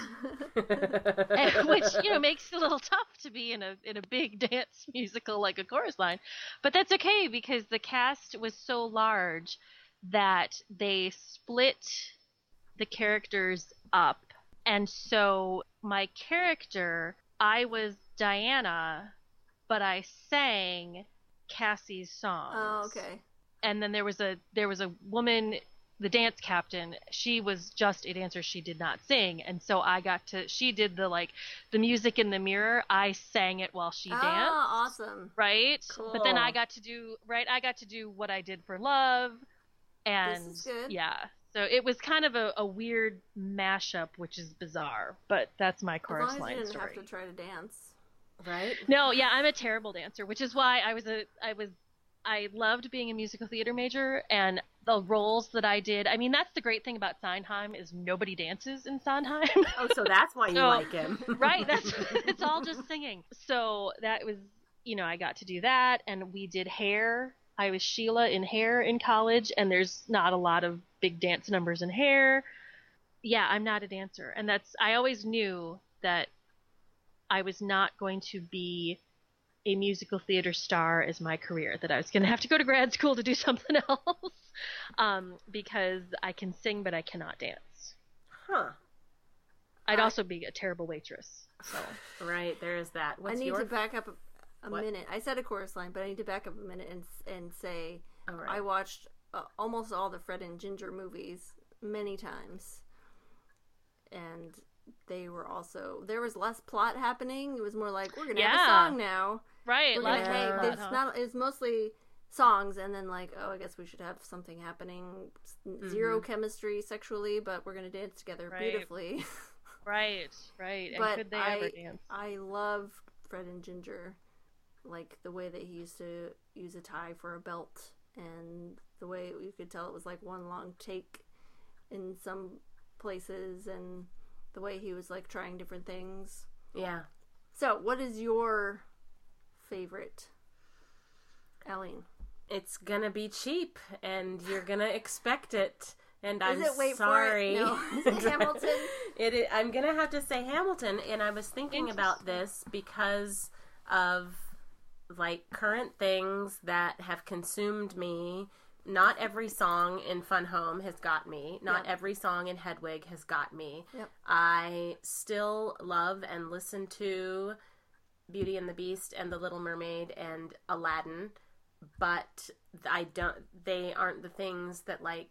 Which makes it a little tough to be in a big dance musical like A Chorus Line, but that's okay because the cast was so large that they split the characters up, and so my character, I was Diana, but I sang Cassie's songs. Oh, okay. And then there was a woman, the dance captain. She was just a dancer. She did not sing, and so she did the music in the mirror. I sang it while she danced. Awesome. Right. Cool. But then I got to do what I did for love, and This is good. yeah. So it was kind of a weird mashup, which is bizarre. But that's my chorus As long as line you didn't story. have to try to dance. Right? No, yeah, I'm a terrible dancer, which is why I loved being a musical theater major, and the roles that I did. I mean, that's the great thing about Sondheim is nobody dances in Sondheim. Oh, so that's why you like him. Right, it's all just singing. So that was, I got to do that, and we did Hair. I was Sheila in Hair in college, and there's not a lot of big dance numbers in Hair. Yeah, I'm not a dancer, and I always knew that I was not going to be a musical theater star as my career, that I was going to have to go to grad school to do something else, because I can sing but I cannot dance. Huh. I'd also be a terrible waitress. So Right, there is that. I need to back up a minute. I said a chorus line, but I need to back up a minute and say right. I watched almost all the Fred and Ginger movies many times, and there was less plot happening. It was more like, we're gonna have a song now. Right, it's mostly songs, and then I guess we should have something happening. Zero chemistry sexually, but we're gonna dance together beautifully. Right. And but could they ever dance? I love Fred and Ginger, like the way that he used to use a tie for a belt, and the way you could tell it was like one long take in some places, and the way he was trying different things. Yeah. So, what is your favorite, Aline? It's gonna be cheap, and you're gonna expect it. And I'm Wait sorry. For it? No. Is it Hamilton? I'm gonna have to say Hamilton, and I was thinking about this because of like current things that have consumed me. Not every song in Fun Home has got me. Not every song in Hedwig has got me. Yep. I still love and listen to Beauty and the Beast and The Little Mermaid and Aladdin, but they aren't the things that like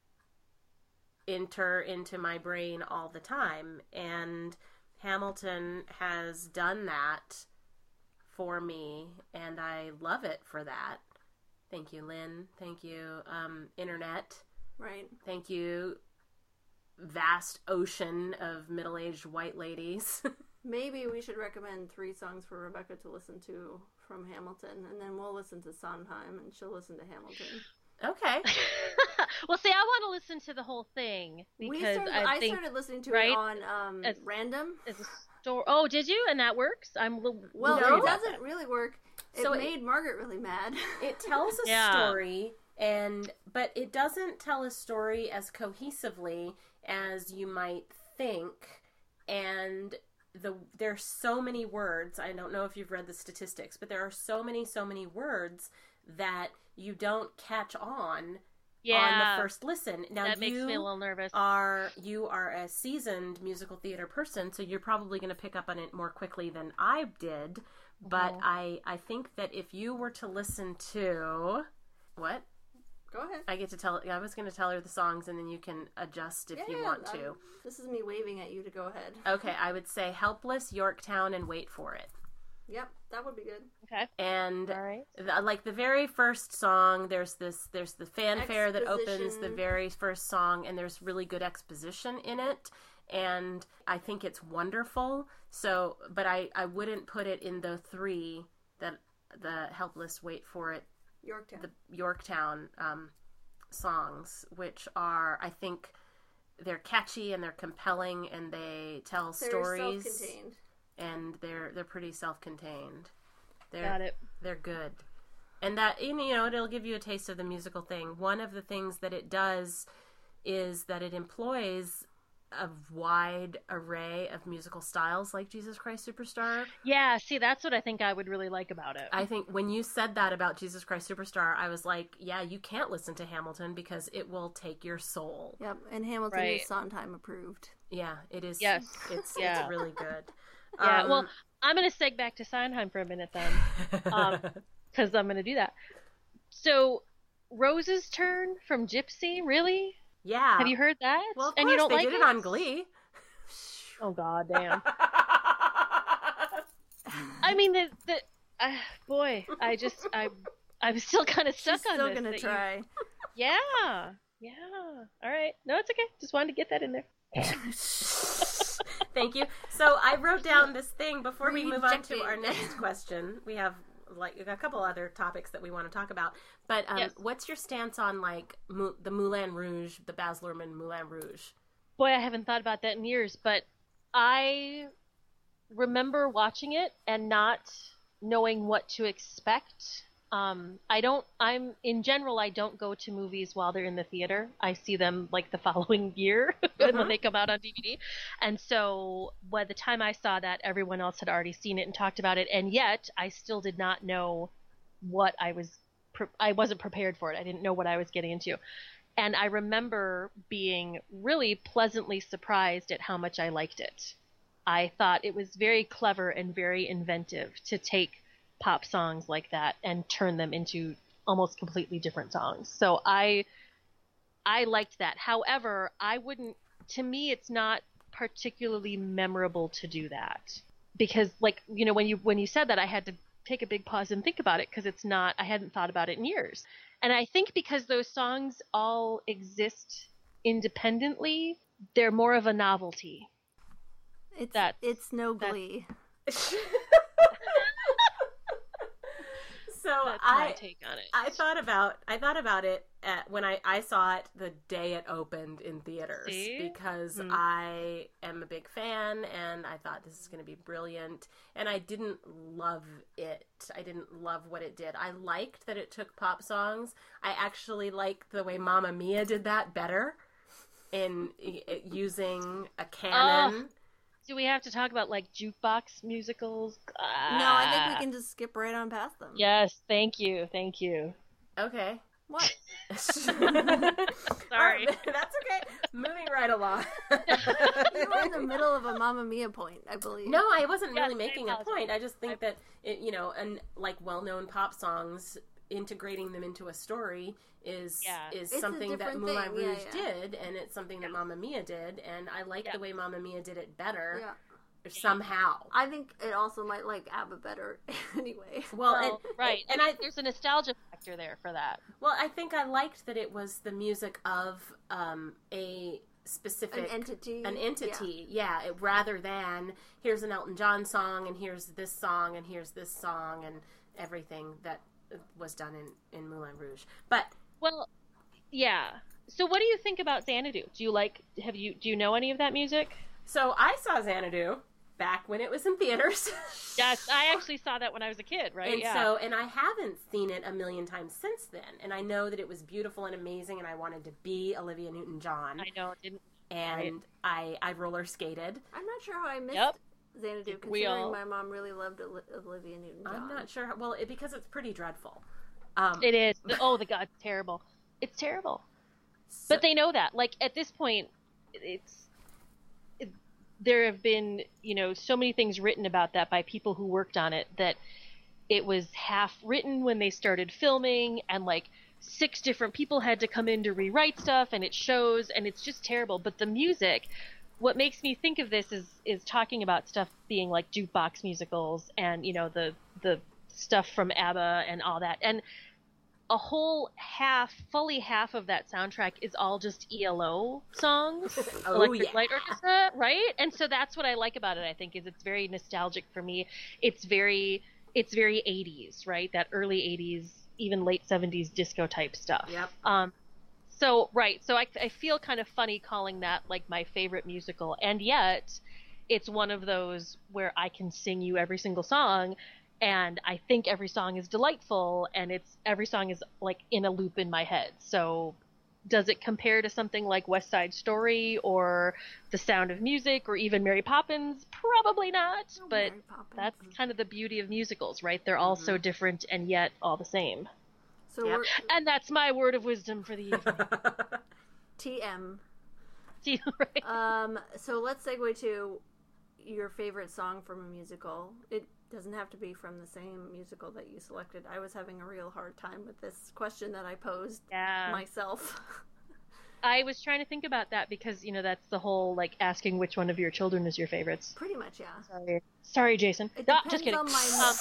enter into my brain all the time. And Hamilton has done that for me, and I love it for that. Thank you, Lynn. Thank you, Internet. Right. Thank you, vast ocean of middle-aged white ladies. Maybe we should recommend 3 songs for Rebecca to listen to from Hamilton, and then we'll listen to Sondheim, and she'll listen to Hamilton. Okay. Well, see, I want to listen to the whole thing because I started listening to it on random. As a story. Oh, did you? And that works? Well, it doesn't really work. It made Margaret really mad. It tells a story, but it doesn't tell a story as cohesively as you might think, and there's so many words. I don't know if you've read the statistics, but there are so many words that you don't catch on the first listen. Now, that makes me a little nervous. You are a seasoned musical theater person, so you're probably going to pick up on it more quickly than I did. But I think that if you were to listen to... What? Go ahead. I was going to tell her the songs, and then you can adjust if you want to. This is me waving at you to go ahead. Okay, I would say Helpless, Yorktown, and Wait for It. Yep, that would be good. Okay. And all right. Like the very first song, there's the fanfare that opens the very first song, and there's really good exposition in it, and I think it's wonderful. So, but I wouldn't put it in the 3 that the Helpless, Wait for It, the Yorktown songs, which are, I think, they're catchy and they're compelling and they tell stories. They're self-contained. And they're pretty self-contained. Got it. They're good. And that, it'll give you a taste of the musical thing. One of the things that it does is that it employs a wide array of musical styles like Jesus Christ Superstar. Yeah, see, that's what I think I would really like about it. I think when you said that about Jesus Christ Superstar, I was like, yeah, you can't listen to Hamilton because it will take your soul. Yep, and Hamilton is Sondheim approved. Yeah, it is. Yes. It's really good. Yeah, well, I'm going to seg back to Sondheim for a minute then, because I'm going to do that. So, Rose's Turn from Gypsy, really? Yeah. Have you heard that? Well, of course, they did it on Glee. Oh, God damn. I mean, boy, I'm still kind of stuck on this. Still going to try. Yeah. All right. No, it's okay. Just wanted to get that in there. Thank you. So I wrote down this thing before we move on to our next question. We have like a couple other topics that we want to talk about. But what's your stance on like the Moulin Rouge, the Baz Luhrmann Moulin Rouge? Boy, I haven't thought about that in years, but I remember watching it and not knowing what to expect. In general, I don't go to movies while they're in the theater. I see them like the following year when they come out on DVD. And so by the time I saw that, everyone else had already seen it and talked about it. And yet I still did not know what I wasn't prepared for it. I didn't know what I was getting into. And I remember being really pleasantly surprised at how much I liked it. I thought it was very clever and very inventive to take pop songs like that and turn them into almost completely different songs. So I liked that. However, to me, it's not particularly memorable to do that because when you said that, I had to take a big pause and think about it because I hadn't thought about it in years. And I think because those songs all exist independently, they're more of a novelty. It's no Glee. So That's my take on it. I thought about it when I saw it the day it opened in theaters. See? Because I am a big fan and I thought this is going to be brilliant, and I didn't love it. I didn't love what it did. I liked that it took pop songs. I actually liked the way Mamma Mia did that better in using a canon. Do we have to talk about like jukebox musicals? No, I think we can just skip right on past them. Yes, thank you. Okay. What? Sorry. That's okay. Moving right along. You were in the middle of a Mamma Mia point, I believe. No, I wasn't really Yes, making I a point. I just think that, and like well-known pop songs, integrating them into a story is It's something a that different Moulin thing. Rouge Yeah. did, and it's something that Mamma Mia did, and I like the way Mamma Mia did it better Yeah. somehow. I think it also might like ABBA better anyway. Well, right. and there's a nostalgia factor there for that. Well, I think I liked that it was the music of a specific An entity. Yeah, rather than here's an Elton John song and here's this song and here's this song and everything that was done in Moulin Rouge. But Well, yeah. So what do you think about Xanadu? Do you know any of that music? so I saw Xanadu back when it was in theaters. Yes, I actually saw that when I was a kid, right? And I haven't seen it a million times since then. And I know that it was beautiful and amazing, and I wanted to be Olivia Newton-John. I know, didn't. And I roller skated. I'm not sure how I missed Yep. Xanadu, We considering all- my mom really loved Olivia Newton-John. I'm not sure. Well, because it's pretty dreadful. It is. Oh, the God, it's terrible. It's terrible. But they know that. Like, at this point, there have been, so many things written about that by people who worked on it, that it was half written when they started filming, and like 6 different people had to come in to rewrite stuff, and it shows, and it's just terrible. But the music, what makes me think of this is talking about stuff being like jukebox musicals, and the stuff from ABBA and all that, and fully half of that soundtrack is all just ELO songs, Electric Light Orchestra, right? And so that's what I like about it. I think is it's very nostalgic for me. It's very 80s, right? That early 80s, even late 70s disco type stuff. Yep. So I feel kind of funny calling that like my favorite musical, and yet it's one of those where I can sing you every single song. And I think every song is delightful, and every song is like in a loop in my head. So does it compare to something like West Side Story or The Sound of Music or even Mary Poppins? Probably not, but that's kind of the beauty of musicals, right? They're all so different and yet all the same. So And that's my word of wisdom for the evening. TM. Right? So let's segue to your favorite song from a musical. It doesn't have to be from the same musical that you selected. I was having a real hard time with this question that I posed myself. I was trying to think about that because, that's the whole, like, asking which one of your children is your favorites. Pretty much, yeah. Sorry, Jason. It No, depends just kidding. on my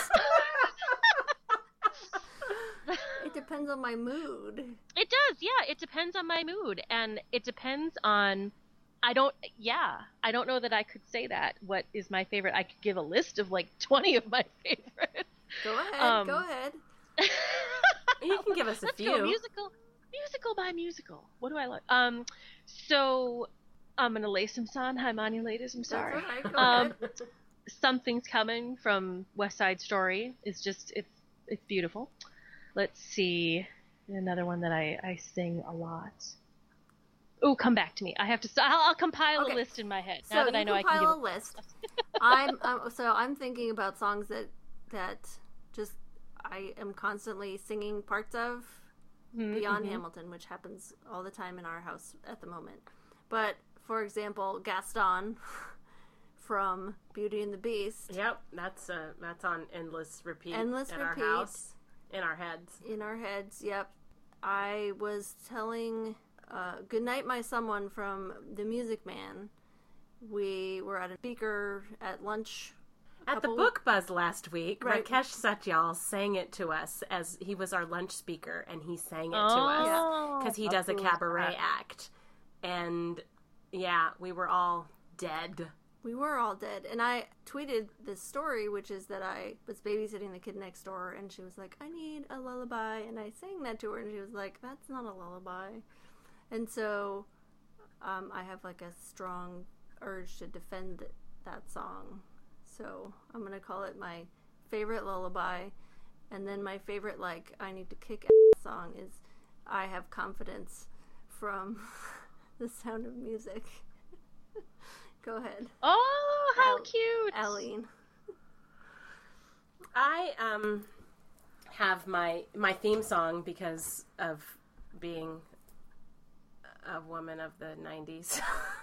It depends on my mood. It does, yeah. It depends on my mood. And it depends on... I don't know that I could say that. What is my favorite? I could give a list of like 20 of my favorites. Go ahead. You can give us a few. Go musical by musical. What do I like? So I'm gonna lay some sun. Hi, Mani ladies. I'm sorry. That's all right. Go ahead. Something's Coming from West Side Story is just it's beautiful. Let's see another one that I sing a lot. Oh, Come Back to Me. I have to. I'll compile a list in my head now that I know I can give a list. I'm thinking about songs that just I am constantly singing parts of beyond Hamilton, which happens all the time in our house at the moment. But for example, Gaston from Beauty and the Beast. Yep, that's on endless repeat. Our house, in our heads. Yep. I was telling. Goodnight, My Someone from The Music Man. We were at a speaker at lunch. At the Book Buzz last week, right. Rakesh Satyal sang it to us as he was our lunch speaker, and he sang it to us because he does a cabaret act. And, yeah, we were all dead We were all dead. And I tweeted this story, which is that I was babysitting the kid next door, and she was like, I need a lullaby. And I sang that to her, and she was like, that's not a lullaby. And so I have like a strong urge to defend that song. So I'm going to call it my favorite lullaby. And then my favorite, like, I need to kick ass song is I Have Confidence from The Sound of Music. Go ahead. Oh, how cute. Aline. I have my theme song because of being a woman of the 90s.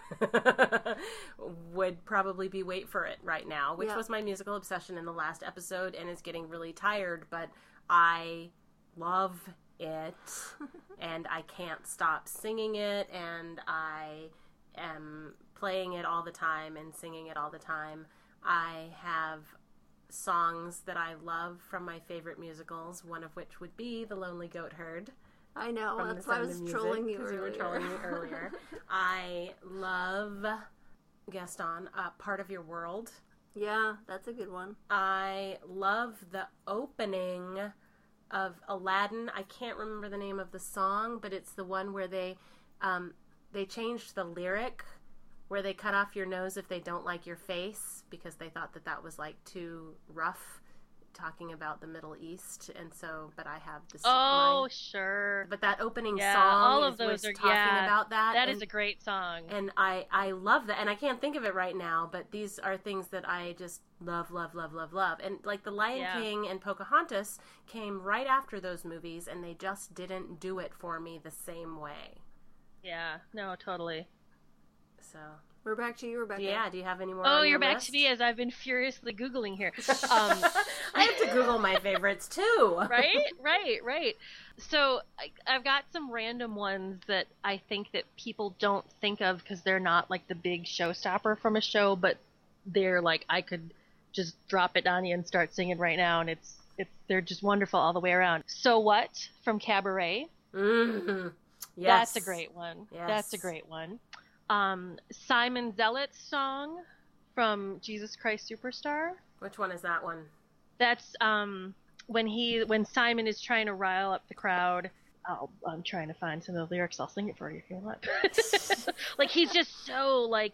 Would probably be Wait for It right now, which was my musical obsession in the last episode and is getting really tired, but I love it and I can't stop singing it, and I am playing it all the time and singing it all the time. I have songs that I love from my favorite musicals, one of which would be The Lonely Goat Herd. I know, From that's The why I Sound was of trolling you Music, 'cause earlier. you were trolling me earlier. I love Gaston, Part of Your World. Yeah, that's a good one. I love the opening of Aladdin. I can't remember the name of the song, but it's the one where they changed the lyric, where they cut off your nose if they don't like your face, because they thought that was like too rough, talking about the Middle East. And so, but I have this. Sure. But that opening Yeah, song all of is those are talking about that. That is a great song. And I love that. And I can't think of it right now, but these are things that I just love, love, love, love, love. And like The Lion King and Pocahontas came right after those movies, and they just didn't do it for me the same way. Yeah, no, totally. So We're back to you, Rebecca. yeah, do you have any more? Oh, on you're your back list? to me as I've been furiously Googling here. I have to Google my favorites too. Right. So I've got some random ones that I think that people don't think of because they're not like the big showstopper from a show, but they're like, I could just drop it on you and start singing right now, and they're just wonderful all the way around. So What from Cabaret. Mm-hmm. Yes. That's a great one. Yes. That's a great one. Simon Zealot's song from Jesus Christ Superstar. Which one is that one? That's when Simon is trying to rile up the crowd. I'm trying to find some of the lyrics. I'll sing it for you if you want. Like, he's just so like,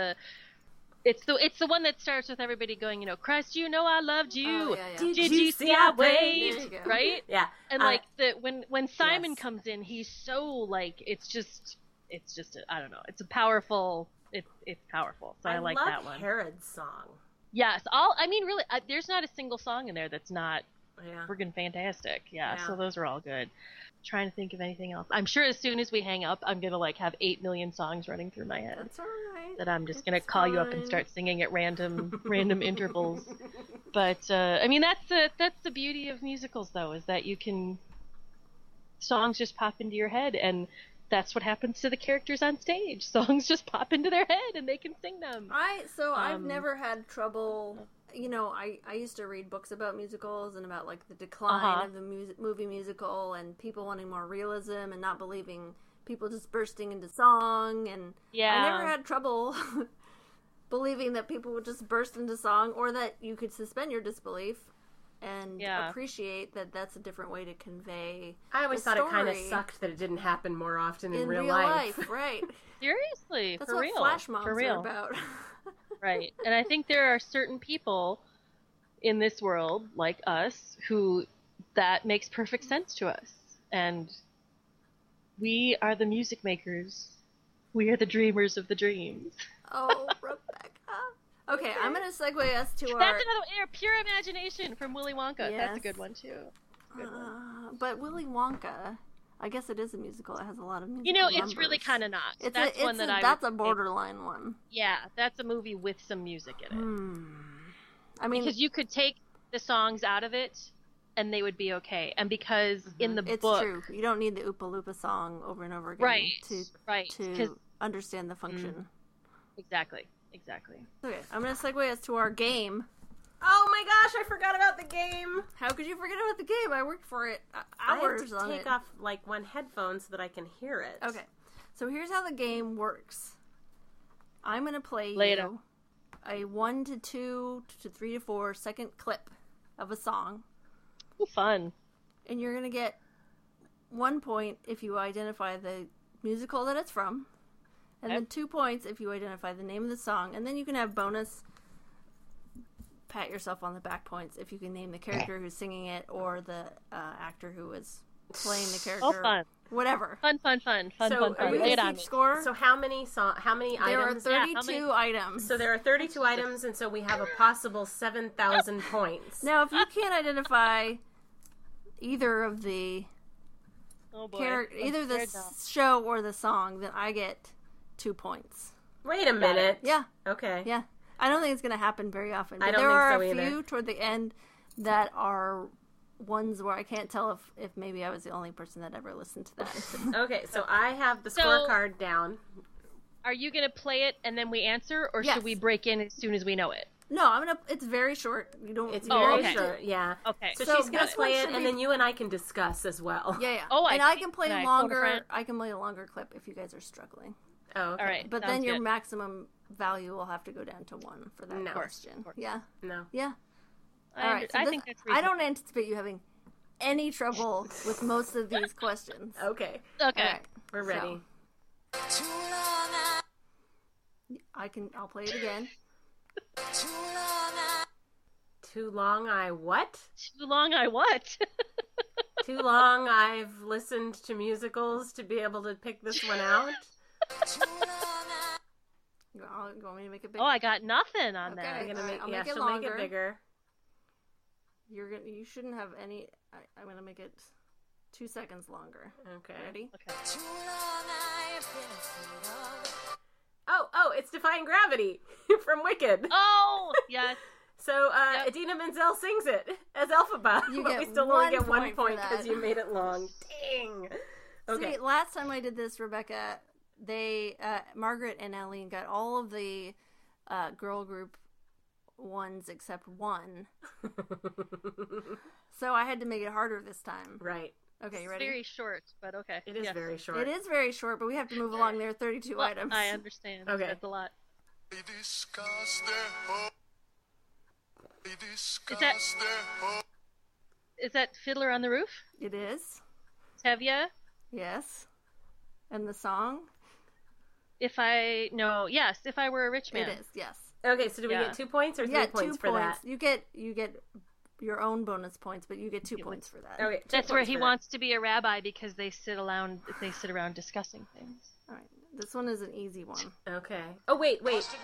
it's the one that starts with everybody going, Christ, I loved you. Oh, yeah. Did you see I waved? There you go. Right? Yeah. And like when Simon yes. comes in, he's so like it's just I don't know. It's a powerful. It's powerful. So I like love that one. Herod's song. Yes. Really, there's not a single song in there that's not friggin' fantastic. Yeah. So those are all good. Trying to think of anything else. I'm sure as soon as we hang up, I'm gonna like have 8 million songs running through my head. That's all right. That I'm just gonna call you up and start singing at random intervals. But that's the beauty of musicals, though, is that songs just pop into your head, and that's what happens to the characters on stage. Songs just pop into their head, and they can sing them. I've never had trouble. I used to read books about musicals and about like the decline of the movie musical and people wanting more realism and not believing people just bursting into song. And I never had trouble believing that people would just burst into song, or that you could suspend your disbelief and appreciate that that's a different way to convey. I always thought story. it kind of sucked that it didn't happen more often in real life. Right? Seriously, that's for what real. flash mobs for real. are about. Right. And I think there are certain people in this world, like us, who that makes perfect sense to us. And we are the music makers. We are the dreamers of the dreams. Oh, Rebecca. Okay, I'm going to segue us to That's another Pure Imagination from Willy Wonka. Yes. That's a good one, too. But Willy Wonka, I guess it is a musical. It has a lot of musical it's numbers. really kind of not. That's a borderline one. Yeah, that's a movie with some music in it. I mean, because you could take the songs out of it, and they would be okay. And because in the book, it's true. You don't need the Oopa Loopa song over and over again to understand the function. Exactly. Okay, I'm going to segue us to our game. Oh my gosh, I forgot about the game. How could you forget about the game? I worked for it hours on it. I have to take off like one headphone so that I can hear it. Okay, so here's how the game works. I'm going to play Lay it you a 1 to 2 to 3 to 4 second clip of a song, Ooh, fun. and you're gonna get 1 point if you identify the musical that it's from, and then 2 points if you identify the name of the song, and then you can have bonus pat yourself on the back points if you can name the character who's singing it or the actor who is playing the character. Oh, fun. Whatever. Fun. So, are we Lay it Gonna on keep me. score. So how many There are items? 32 Yeah, how many- items. So there are 32 items, and so we have a possible 7,000 points. Now, if you can't identify either of the Oh boy. either the Scared now. show or the song, then I get 2 points. Wait a minute. Yeah, Okay. yeah. I don't think it's going to happen very often. But I don't there think are so a either. few toward the end that are ones where I can't tell if maybe I was the only person that ever listened to that. Okay, so I have the So- scorecard down. Are you gonna play it and then we answer, or Yes. should we break in as soon as we know it? No, it's very short. You don't. It's you very don't okay. have to- short, yeah. Okay. So, So she's going this to one play it, should and be- then you and I can discuss as well. Yeah, yeah. Oh, I and I see. can play Can I phone a longer. friend? I can play a longer clip if you guys are struggling. Oh, okay. All right. But sounds then your good. maximum value will have to go down to 1 for that No. Of course, question. of course. Yeah, No. yeah. I, All right. So I this- think that's I reasonable. don't anticipate you having any trouble with most of these questions. Okay. Okay. All right. We're ready. I'll play it again. Too long I what? Too long. I what? Too long I've listened to musicals to be able to pick this one out. You want me to make it big? Oh, I got nothing on Okay. that. I'm gonna All right, make I'll yeah, make it she'll make longer. it bigger. You shouldn't have any. I'm gonna make it 2 seconds longer. Okay. Ready? Okay. Oh, it's Defying Gravity from Wicked. Oh, yes. So Yep. Idina Menzel sings it as Elphaba, You but get we still only 1 get 1 point for point because that. you made it long. Dang. Okay. See, last time I did this, Rebecca, Margaret and Eileen got all of the girl group ones except one. So I had to make it harder this time. Right. Okay, you It's ready? very short, but okay. It is Yes. very short. It is very short, but we have to move along. There are 32 Well, items. I understand. Okay. That's a lot. They discuss their hope. They discuss that- their hope. Is that Fiddler on the Roof? It is. Tevye? Yes. And the song? If I were a rich man. It is. Yes. Okay, so do we Yeah. get 2 points or 3 Yeah, points 2 for points. that? You get your own bonus points, but you get 2 points for that. Okay, 2 That's where points he for that. wants to be a rabbi because they sit around discussing things. All right. This one is an easy one. Okay. Oh wait.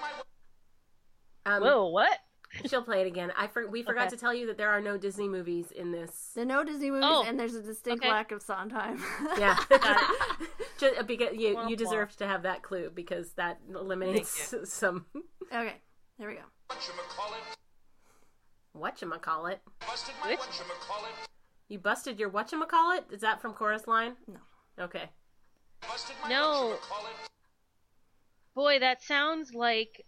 Whoa, what? She'll play it again. We forgot Okay. to tell you that there are no Disney movies in this. There are no Disney movies, Oh, and there's a distinct okay. lack of Sondheim. Yeah. Just because you Womp womp. deserved to have that clue because that eliminates some Okay, here we go. whatchamacallit. Busted my Which? whatchamacallit. You busted your whatchamacallit? Is that from Chorus Line? No. Okay. Busted my No. whatchamacallit. Boy, that sounds like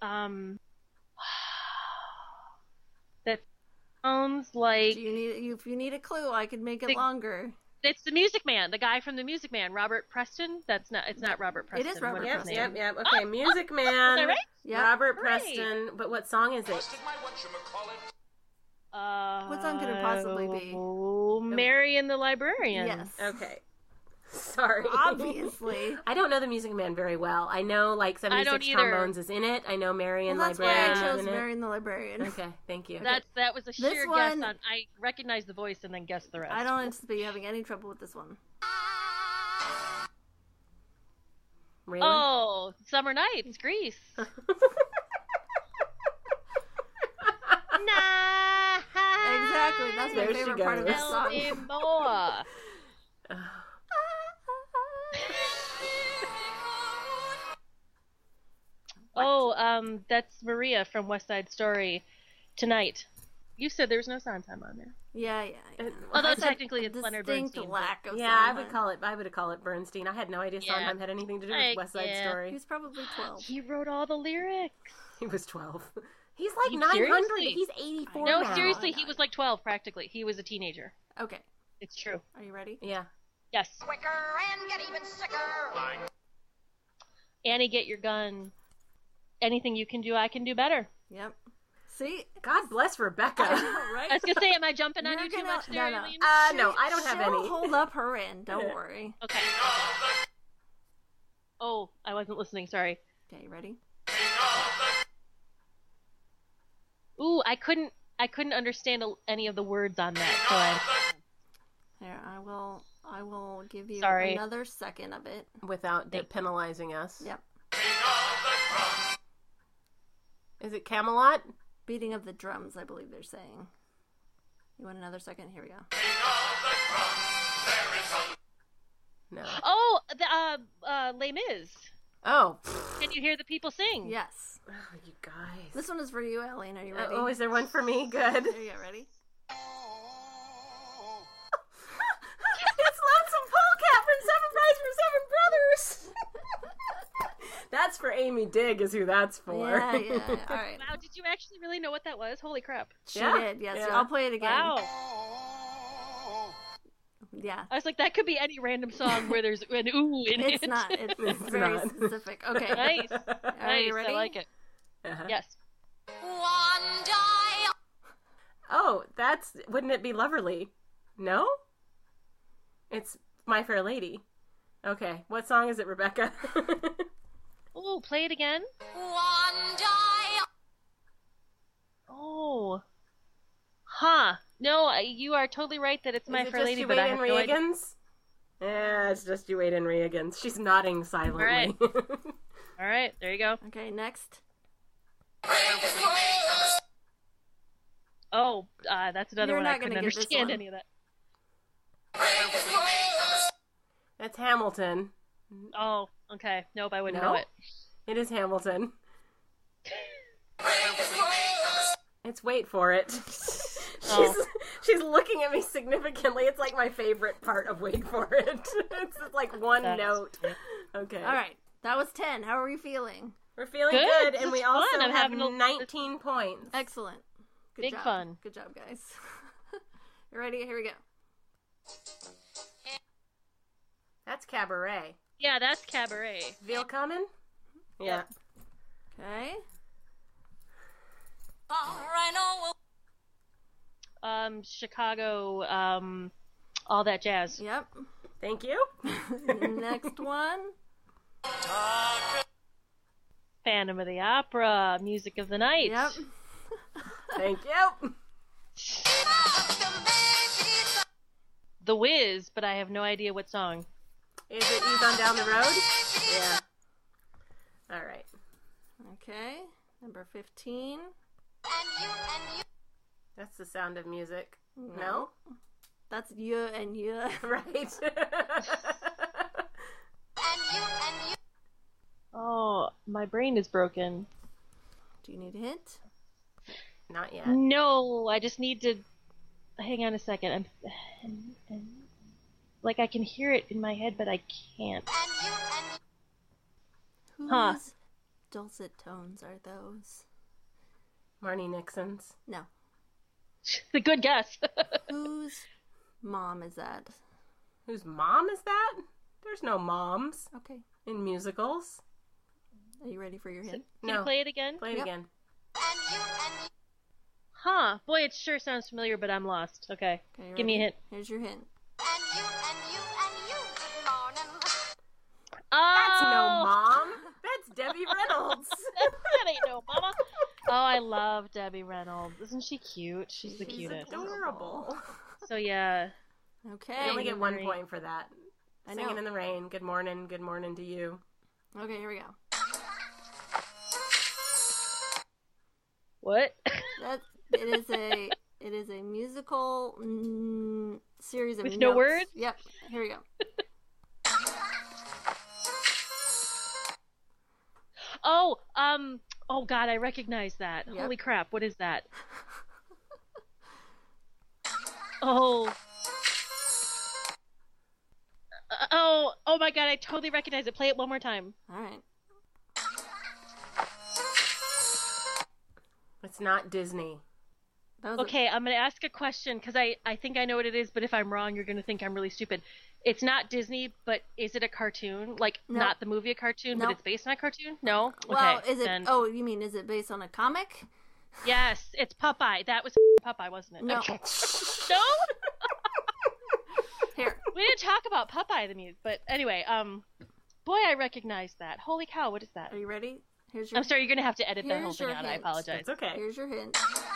that sounds like Do you need if you need a clue, I could make it Big- longer. it's the Music Man, the guy from the Music Man, Robert Preston. It's not Robert It Preston. is Robert What Yep, his Preston. name? yep. Okay, Music Man. Is that right? Yep. Robert Right. Preston. But what song is it? Busted my whatchamacallit. What song could it possibly be? Mary and the Librarian. Yes. Okay. Sorry. Obviously. I don't know the Music Man very well. I know like I 76 don't either. Trombones is in it. I know Marion Well, that's why Librarian I chose is in it. Mary and the Librarian. Okay, thank you. That was a sheer one- guess on. I recognized the voice and then guessed the rest. I don't anticipate you having any trouble with this one. Really? Oh, Summer Nights, Grease. Nah. Exactly. That's my There she favorite part of goes. this Tell song. me more. Oh, that's Maria from West Side Story. Tonight. You said there was no Sondheim on there. Yeah. Although I said technically it's Leonard distinct Bernstein. lack of Yeah, I Sondheim. would call it Bernstein. I had no idea Yeah. Sondheim had anything to do with Like, West Side yeah. He Story. was probably 12. He wrote all the lyrics. He was 12. He's like You 900. seriously? He's 84 No, now. seriously, he was like 12 practically. He was a teenager. Okay. It's true. Are you ready? Yeah. Yes. Quicker and get even sicker. Annie, get your gun. Anything you can do, I can do better. Yep. See? God bless Rebecca. Right? I was gonna say, am I jumping on You're you too gonna- much there, no. Eileen? No, I don't have She'll any. hold up her end. Don't worry. Okay. Oh, I wasn't listening. Sorry. Okay, ready? Ooh, I couldn't understand any of the words on that. So Here, I will give you Sorry. another second of it. Without penalizing us. Yep. Is it Camelot? Beating of the drums, I believe they're saying. You want another second? Here we go. No. Oh, the Les Mis. Oh. Can you hear the people sing? Yes. Oh, you guys. This one is for you, Eileen. Are you ready? Oh, is there one for me? Good. Here you go. Ready? It's Lonesome Polecat from Seven Brides for Seven Brothers. That's for Amy Digg is who that's for. Yeah. All right. Wow, did you actually really know what that was? Holy crap. She Yeah, did. Yes. yeah. I'll play it again. Wow. Yeah. I was like, that could be any random song where there's an ooh in it. It's not. It's It's very not. specific. Okay. Nice. Are Nice. you ready? I like it. Uh-huh. Yes. One day. Oh, wouldn't it be Loverly? No? It's My Fair Lady. Okay, what song is it, Rebecca? Oh, play it again. One day. Oh. Huh. No, you are totally right that it's My Is it Fair just Lady, You but Wait I in have no idea. Reagans? Yeah, it's just You Wait in Reagans. She's nodding silently. right. All right, there you go. Okay. Next. Oh, that's another You're one I not gonna couldn't get this understand one. any of that. That's Hamilton. Oh, okay. Nope, I wouldn't No? know it. It is Hamilton. It's Wait for It. Oh. She's looking at me significantly. It's like my favorite part of Wait for It. It's just like one That's note. great. Okay. All right. That was 10. How are you feeling? We're feeling Good. good, This and we is also fun. I'm have having a- 19 points. Excellent. Good Big job. fun. Good job, guys. You ready? Here we go. That's Cabaret. Yeah, that's Cabaret. Willkommen? Yeah. Okay. Chicago, all that jazz. Yep. Thank you. Next one. Phantom of the Opera, Music of the Night. Yep. Thank you. The Wiz, but I have no idea what song. Is it Ease on Down the Road? Yeah. All right. Okay. Number 15. That's The Sound of Music. No. No? That's you and you. Right. Oh, my brain is broken. Do you need a hint? Not yet. No, I just need to. Hang on a second. Like I can hear it in my head, but I can't. Whose Huh. dulcet tones are those? Marnie Nixon's. No. The good guess. Whose mom is that? Whose mom is that? There's no moms Okay. in musicals. Are you ready for your hint? Can No. you play it again? Play it Yep. again. Huh. Boy, it sure sounds familiar, but I'm lost. Okay. Okay, you Give me a ready? hint. Here's your hint. That's no Oh, mom. That's Debbie Reynolds. that ain't no mama. Oh, I love Debbie Reynolds. Isn't she cute? She's the She's cutest. adorable. So yeah. Okay. I only get one Marie. point for that. I Singing know. in the Rain. Good morning to you. Okay, here we go. What? That it is a musical series of With no notes. words? Yep. Here we go. Oh God, I recognize that. Yep. Holy crap, what is that? Oh. Oh my God, I totally recognize it. Play it one more time. All right. It's not Disney. That was Okay, I'm going to ask a question because I think I know what it is, but if I'm wrong, you're going to think I'm really stupid. It's not Disney, but is it a cartoon? Like, No. not the movie a cartoon, No. but it's based on a cartoon? No? Well, Okay, is it? then- Oh, you mean is it based on a comic? Yes, it's Popeye. That was Popeye, wasn't it? No. Okay. No? Here. We didn't talk about Popeye the music, but anyway, boy, I recognize that. Holy cow, what is that? Are you ready? Here's your. I'm sorry, you're gonna have to edit that whole Here's thing your out. I hint. apologize. It's okay. Here's your hint.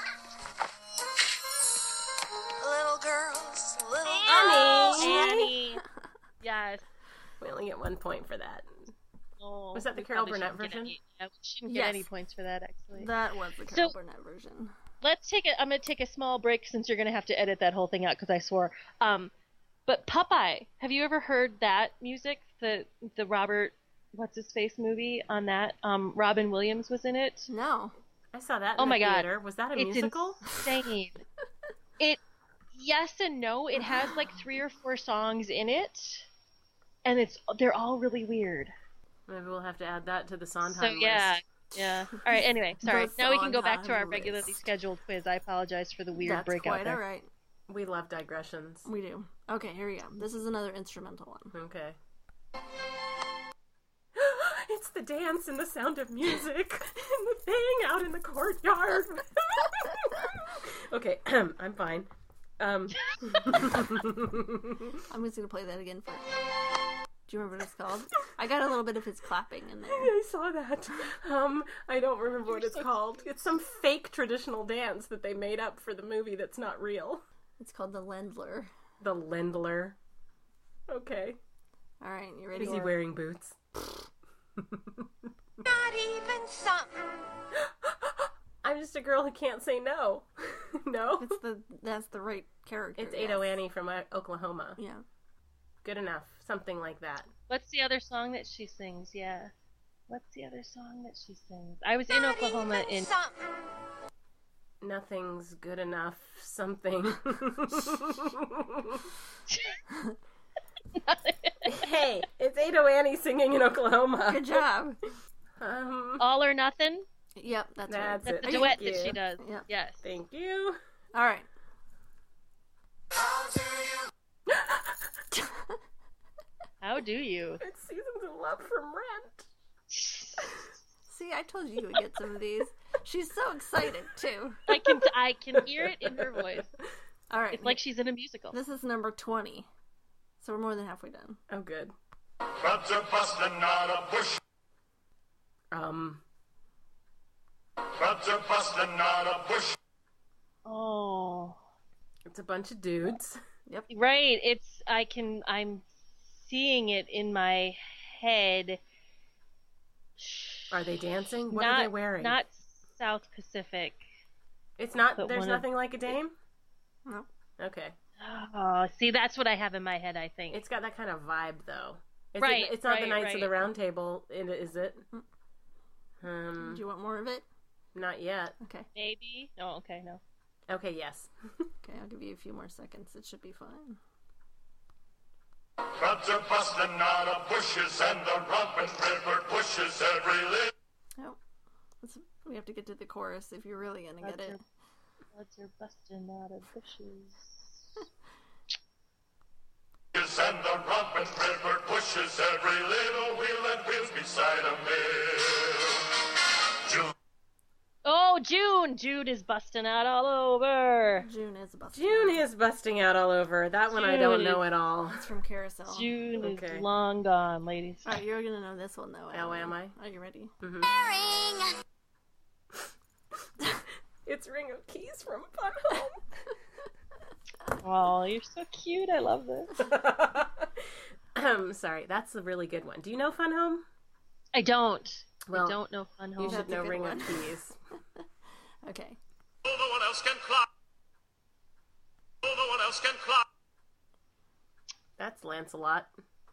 Little girls, little Oh, Annie. Yes. We only get 1 point for that. Oh, Was that the we Carol probably Burnett shouldn't get version? we shouldn't Yes. get any points for that, actually. That was the So- Carol Burnett version. I'm gonna take a small break since you're gonna have to edit that whole thing out because I swore. But Popeye, have you ever heard that music? The Robert, what's his face movie on that? Robin Williams was in it. No. I saw that in Oh the my God. theater. Was that a It's musical? insane. Yes and no. It has like 3 or 4 songs in it, and they're all really weird. Maybe we'll have to add that to the Sondheim So yeah, list. yeah. All right. Anyway, sorry. The Now we can go back to our Sondheim regularly list. scheduled quiz. I apologize for the weird That's breakout quite there. all right. We love digressions. We do. Okay, here we go. This is another instrumental one. Okay. It's the dance and the sound of music and the thing out in the courtyard. Okay, I'm fine. I'm just gonna play that again for. Do you remember what it's called? I got a little bit of his clapping in there. I saw that. I don't remember what it's called. It's some fake traditional dance that they made up for the movie that's not real. It's called the Lendler. The Lendler. Okay. All right, you ready? Is he wearing boots? not even something. I'm just a girl who can't say no. No? That's the right character. It's yes. Ado Annie from Oklahoma. Yeah. Good enough. Something like that. What's the other song that she sings? Yeah. What's the other song that she sings? I was in Not Oklahoma even in. something. Nothing's good enough. Something. Hey, it's Ado Annie singing in Oklahoma. Good job. All or Nothing? Yep, that's right. That's That's it. the Thank duet you. that she does. Yeah. Yes. Thank you. All right. How do you? It's Seasons of Love from Rent. See, I told you would get some of these. She's so excited too. I can hear it in her voice. All right. It's like she's in a musical. This is number 20. So we're more than halfway done. Oh, good. Buds are busting out a bush. Buds are busting out a bush. Oh. It's a bunch of dudes. Right. I'm seeing it in my head. Are they dancing? What are they wearing? Not South Pacific. It's not. but There's one of- nothing like a dame. No. Okay. Oh, see, that's what I have in my head, I think. It's got that kind of vibe, though. Right, It's not the right, Knights of the right. Round Table, is it? Do you want more of it? Not yet. Okay. Maybe? Oh, okay, no. Okay, yes. Okay, I'll give you a few more seconds. It should be fine. Buds are busting out of bushes and the romping river pushes every little. Oh. We have to get to the chorus if you're really going to get it. Buds are busting out of bushes. And the romping river pushes every little wheel and wheels beside a mill. June. Oh, June! June is busting out all over. June is a bus. June is busting out all over. That one I don't June know is- at all. It's from Carousel. June Okay. is long gone, ladies. All right, you're going to know this one, though. Oh, Ellen. am I? Are you ready? Herring. It's Ring of Keys from Fun Home. Oh, you're so cute. I love this. Sorry, that's a really good one. Do you know Fun Home? I don't. Well, I don't know Fun Home. You should That's a know good Ring one. of Keys. Okay. No one else can climb. No one else can climb. That's Lancelot.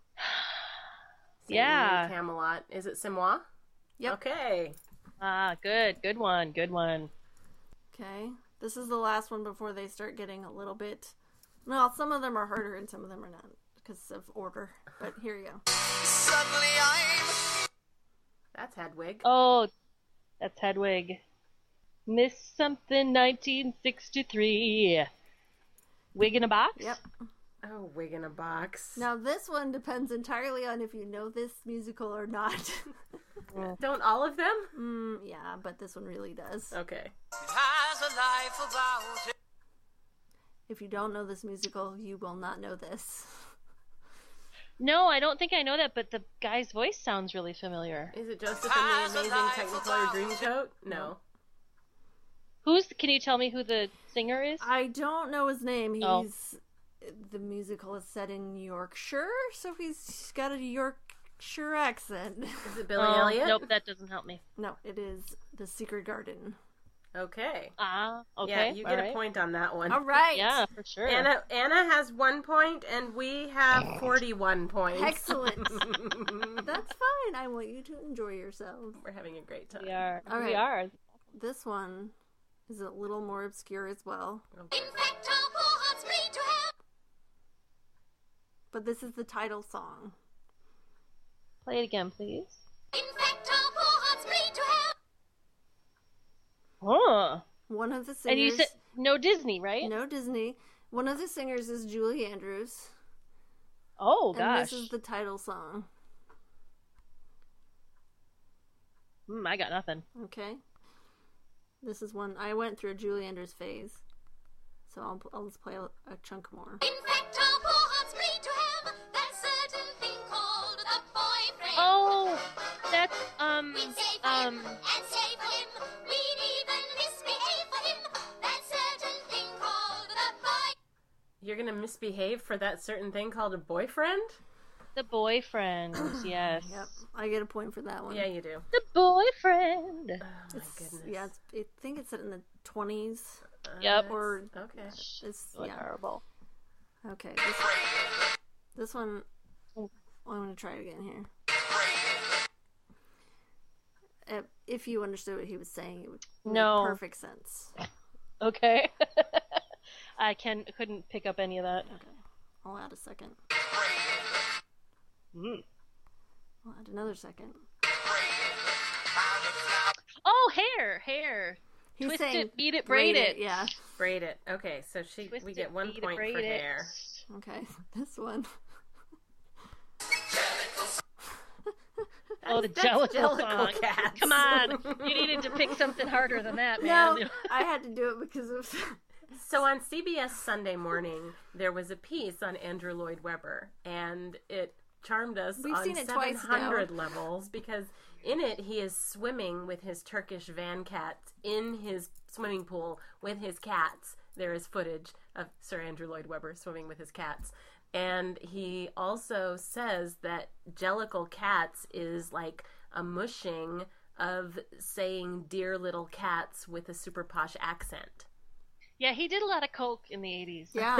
Yeah. Singing Camelot. Is it Simois? Yep. Okay. Ah, good. Good one. Good one. Okay. This is the last one before they start getting a little bit. Well, some of them are harder and some of them are not because of order. But here you go. Suddenly I'm That's Hedwig. Oh, that's Hedwig. Miss Something 1963. Wig in a box? Yep. Oh, Wig in a Box. Now, this one depends entirely on if you know this musical or not. Don't all of them? Yeah, but this one really does. Okay. It has a life about it. If you don't know this musical, you will not know this. No, I don't think I know that, but the guy's voice sounds really familiar. Is it Joseph and the Amazing Technicolor Dreamcoat? No. Can you tell me who the singer is? I don't know his name. Oh. The musical is set in Yorkshire, so he's got a Yorkshire accent. Is it Billy Elliot? Nope, that doesn't help me. No, it is The Secret Garden. Okay. Okay. Yeah, you get all a right. point on that one. All right. Yeah, for sure. Anna has 1 point, and we have 41 points. Excellent. That's fine. I want you to enjoy yourselves. We're having a great time. We are. All right. We are. This one is a little more obscure as well, In fact, our poor hearts bleed to hell. but this is the title song. Play it again, please. In fact, our poor hearts bleed to hell. Huh. One of the And you singers... said no Disney, right? No Disney. One of the singers is Julie Andrews. Oh And gosh. this is the title song. I got nothing. Okay. This is one... I went through a Julie Andrews phase. So I'll just play a chunk more. In fact, our poor hearts bleed to hell. That certain thing called the boyfriend. Oh, that's We'd say for him and stay for him. We'd even misbehave for him. That certain thing called the boy. You're gonna misbehave for that certain thing called a boyfriend? the boyfriend. Yes. Yep. I get a point for that one. Yeah, you do. The boyfriend. Oh my It's, goodness. yeah, I think it's set in the 20s. Yep. Or Okay. it's So yeah. terrible. Okay. This one. I'm gonna try it again here. If you understood what he was saying, it would make No. perfect sense. Okay. I couldn't pick up any of that. Okay. I'll add a second. Mm. I'll add another second. Oh, hair. He's Twist saying it, beat it, braid it. Yeah. Braid it. Okay, so Twist we it, get 1 beat it, point for braid it. hair. Okay. This one. Oh, the That's Jellicle Jellicle song. Cats. Come on. You needed to pick something harder than that, No, man. I had to do it because of. So on CBS Sunday Morning, there was a piece on Andrew Lloyd Webber, and it charmed us We've on seen it twice now. 700 levels because in it he is swimming with his Turkish van cats in his swimming pool with his cats. There is footage of Sir Andrew Lloyd Webber swimming with his cats. And he also says that Jellicle Cats is like a mushing of saying dear little cats with a super posh accent. Yeah, he did a lot of coke in the 80s. Yeah.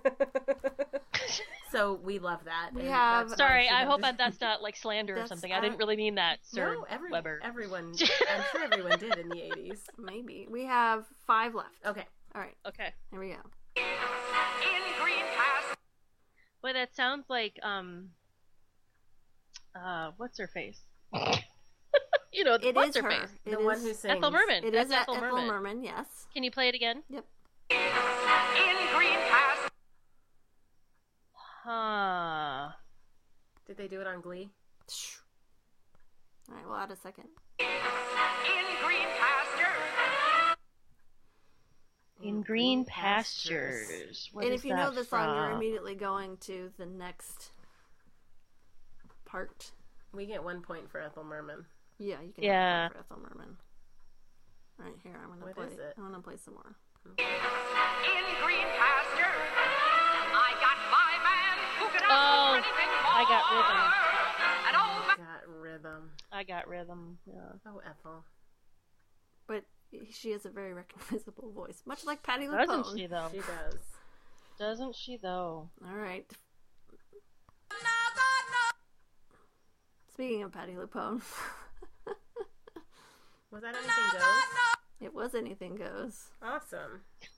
So we love that. We and have- that's why Sorry, she I had hope to- that's not like slander or That's something. I didn't really mean that, Sir No, Weber. everyone. I'm sure everyone did in the 80s. Maybe. We have 5 left. Okay. All right. Okay. Here we go. Boy, that sounds like what's her face? You know, It what's is her her. face? The It one is- who sings. Ethel Merman. It That's is Ethel Ethel Merman. Merman, yes. Can you play it again? Yep. Huh. Did they do it on Glee? All right, we'll add a second. In green pastures. What And is if you know that the song, you're from? immediately going to the next part. We get 1 point for Ethel Merman. Yeah, you can Yeah. have a point for Ethel Merman. All right, here, I'm going to What play is it? I'm going to play some more. Oh, I got Got rhythm. I got rhythm. Yeah. Oh, Ethel. But she has a very recognizable voice, much like Patti Doesn't LuPone. she though? She does. Doesn't she though? All right. Speaking of Patti LuPone, Was that Anything Goes? it was Anything Goes. Awesome.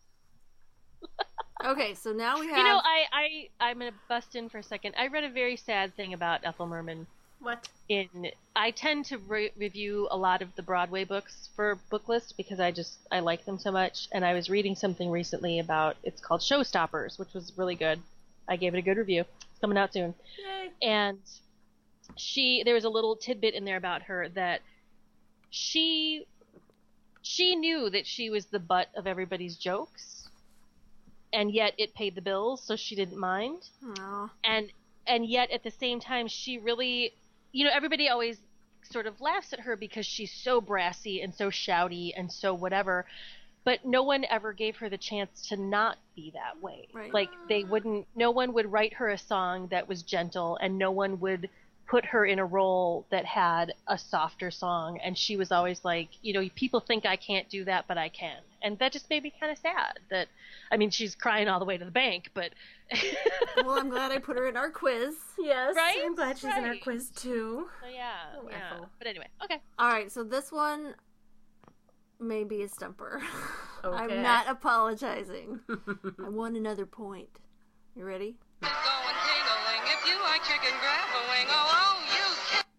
Okay, so now we have. You know, I'm gonna bust in for a second. I read a very sad thing about Ethel Merman. What? I tend to review a lot of the Broadway books for book lists because I like them so much. And I was reading something recently about, it's called Showstoppers, which was really good. I gave it a good review. It's coming out soon. Yay. And there was a little tidbit in there about her that she knew that she was the butt of everybody's jokes, and yet it paid the bills, so she didn't mind. Oh. And yet at the same time, she really, everybody always sort of laughs at her because she's so brassy and so shouty and so whatever, but no one ever gave her the chance to not be that way. Right. Like no one would write her a song that was gentle, and no one would put her in a role that had a softer song, and she was always like, people think I can't do that, but I can. And that just made me kind of sad that, she's crying all the way to the bank, but Well, I'm glad I put her in our quiz. Yes, Right? I'm glad she's in our Right. quiz too. so yeah. Oh, Yeah. Ethel. But anyway, okay. All right, so this one may be a stumper. Okay. I'm not apologizing. I want another point. You ready? Going tingling. If you like chicken, grab a wing. Oh, you kid.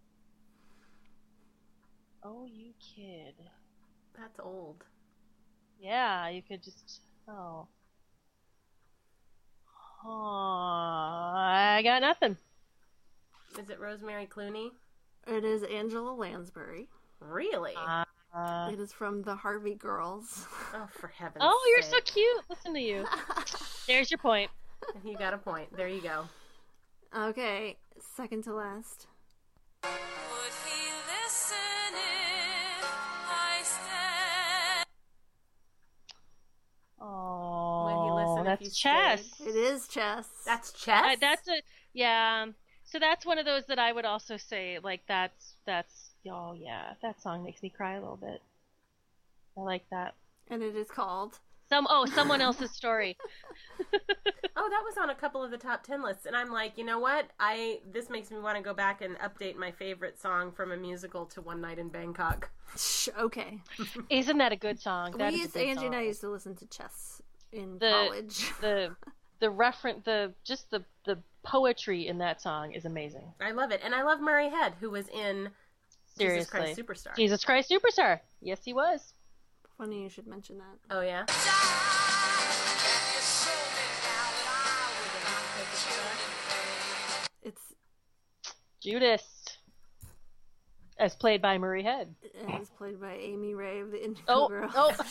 Oh, you kid. That's old. Yeah, you could just. Oh. I got nothing. Is it Rosemary Clooney? It is Angela Lansbury. Really? It is from the Harvey Girls. Oh, for heaven's Oh, you're sake. so cute. Listen to you. There's your point. You got a point. There you go. Okay, second to last. Would he listen if I said? Oh, When he listened, if you that's Chess. stayed. It is Chess. That's Chess? Yeah. So that's one of those that I would also say, like, that's, oh yeah, that song makes me cry a little bit. I like that. And it is called. Someone else's story. Oh, that was on a couple of the top 10 lists, and I'm like, you know what? This makes me want to go back and update my favorite song from a musical to One Night in Bangkok. Okay. Isn't that a good song? That is a good Angie and I song. used to listen to Chess in The- college. The poetry in that song is amazing. I love it, and I love Murray Head, who was in Jesus Seriously. Christ Superstar. Jesus Christ Superstar. Yes, he was. Funny you should mention that. Oh yeah. It's Judas. As played by Murray Head. played by Amy Ray of the Indigo Oh, Girls.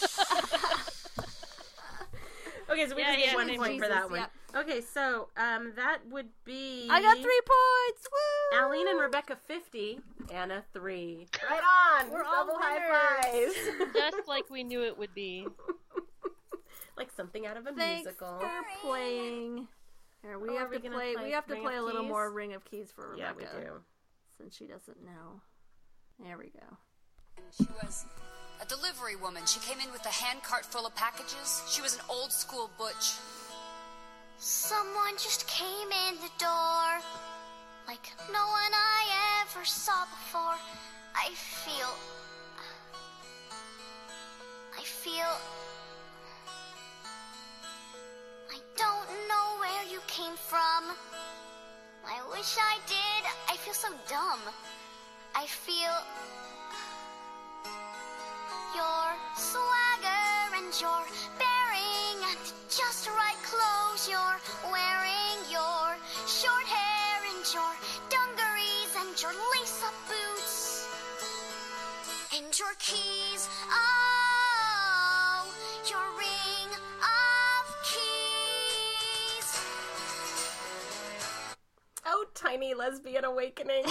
Okay, so we Yeah, just get yeah, one name point for that Jesus, one. Okay, so that would be I got 3 points. Woo! Aline and Rebecca 50, Anna 3. Right on. We're all double high winners. fives. Just like we knew it would be. Like something out of a Thanks musical. for playing. Here, we Oh, have are we to gonna play. play We have to Ring play of a little Keys? more Ring of Keys for Yeah, Rebecca, we do. since she doesn't know. There we go. She was a delivery woman. She came in with a handcart full of packages. She was an old school butch. Someone just came in the door, like no one I ever saw before. I feel. I don't know where you came from. I wish I did. I feel so dumb. I feel your swagger and your bearing and just right clothes you're wearing, your short hair and your dungarees and your lace-up boots and your keys. Oh, your ring of keys. Oh, tiny lesbian awakening.